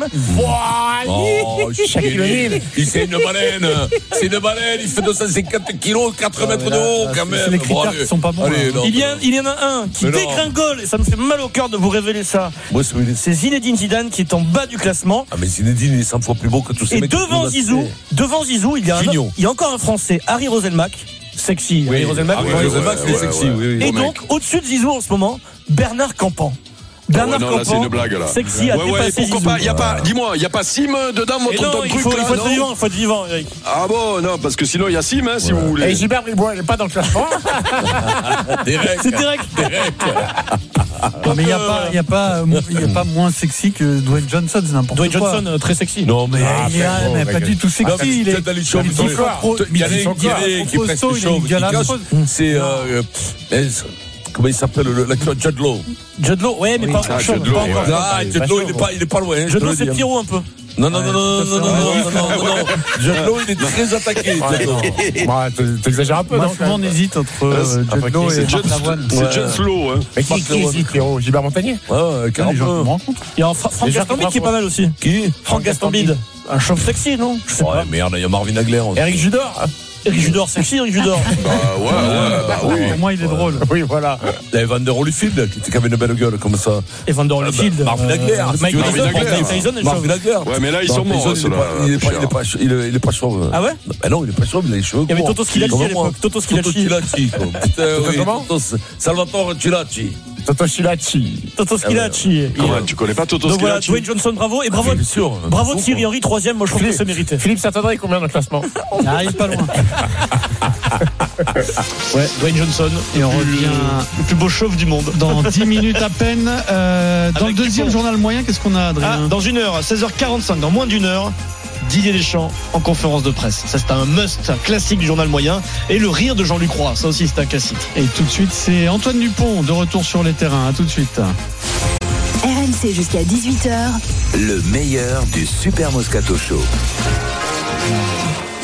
Shaquille O'Neal. C'est une baleine. C'est une baleine. Il fait 250 kilos, 4 mètres de haut quand même. Les critères qui sont pas bons. Il y en a un qui dégringole et ça me fait mal au cœur de vous révéler ça. C'est Zinedine Zidane qui est en bas du classement. Ah mais Zinedine il est 100 fois plus beau que tous ces mecs. Et devant Zizou, il y a encore un Français, Harry Roselmack. Sexy. Oui, Roselmack, c'est sexy. Et donc, au-dessus de Zizou en ce moment, Bernard Campan. Bernard Campan, c'est une blague là. Sexy à dépasser Zizou. Dis-moi, il n'y a pas Sim dedans votre truc là? Il faut être vivant, Eric. Ah bon, non, parce que sinon il y a Sim, si vous voulez. Et Gilbert Bribois, il n'est pas dans le classement. C'est direct. Mais il n'y a pas moins sexy que Dwayne Johnson, c'est n'importe quoi. Dwayne Johnson, très sexy. Non, mais il n'est pas du tout sexy. Il est qui est presque chauve. C'est comment il s'appelle l'acteur Judd Law. Judd Law, ouais, mais pas encore. Judd Law, il est pas loin. Judd Law, c'est Pierrot un peu. Non. Judd Law, il est très attaqué. T'exagères un peu, non? Souvent, on hésite entre Judd Law et Marc Lavoine. C'est Judd Law, hein. Mais qui hésite, Pierrot? Gilbert Montagnier? Ouais, carrément. Il y a Franck Gastambide qui est pas mal aussi. Qui? Franck Gastambide. Un chauve sexy, non? Ouais, merde, il y a Marvin Hagler. Eric Judor. Eric Judor, sexy, Eric Judor. Oui. Pour moi, il est drôle. Oui, voilà. Il y a Evander Holyfield qui avait une belle gueule comme ça. Evander Holyfield. Marvin Hagler. Mike Tyson. Marvin Hagler. Ouais, mais là, ils sont morts, ceux-là. Il est pas chauve. Ah ouais? Ben non, il est pas chauve, il a les cheveux. Il y avait Toto Schilacci à l'époque. Toto Schilacci. Comment? Salvatore Schilacci. Toto Schilacci. Comment, tu connais pas Toto Schilacci? Donc voilà, Dwayne Johnson, bravo. Et bravo Thierry Henry, 3e. Moi, je trouve que c'est mérité. Philippe Saint-André, combien dans le classement? Il arrive pas loin. Ouais, Dwayne Johnson. Et on revient le plus beau chauve du monde. Dans 10 minutes à peine. Dans le deuxième journal moyen, qu'est-ce qu'on a, Adrien? Dans une heure, 16h45, dans moins d'une heure, Didier Deschamps en conférence de presse. Ça, c'est un must, un classique du journal moyen. Et le rire de Jean-Luc Roy, ça aussi, c'est un classique. Et tout de suite, c'est Antoine Dupont de retour sur les terrains. À tout de suite. RMC jusqu'à 18h. Le meilleur du Super Moscato Show.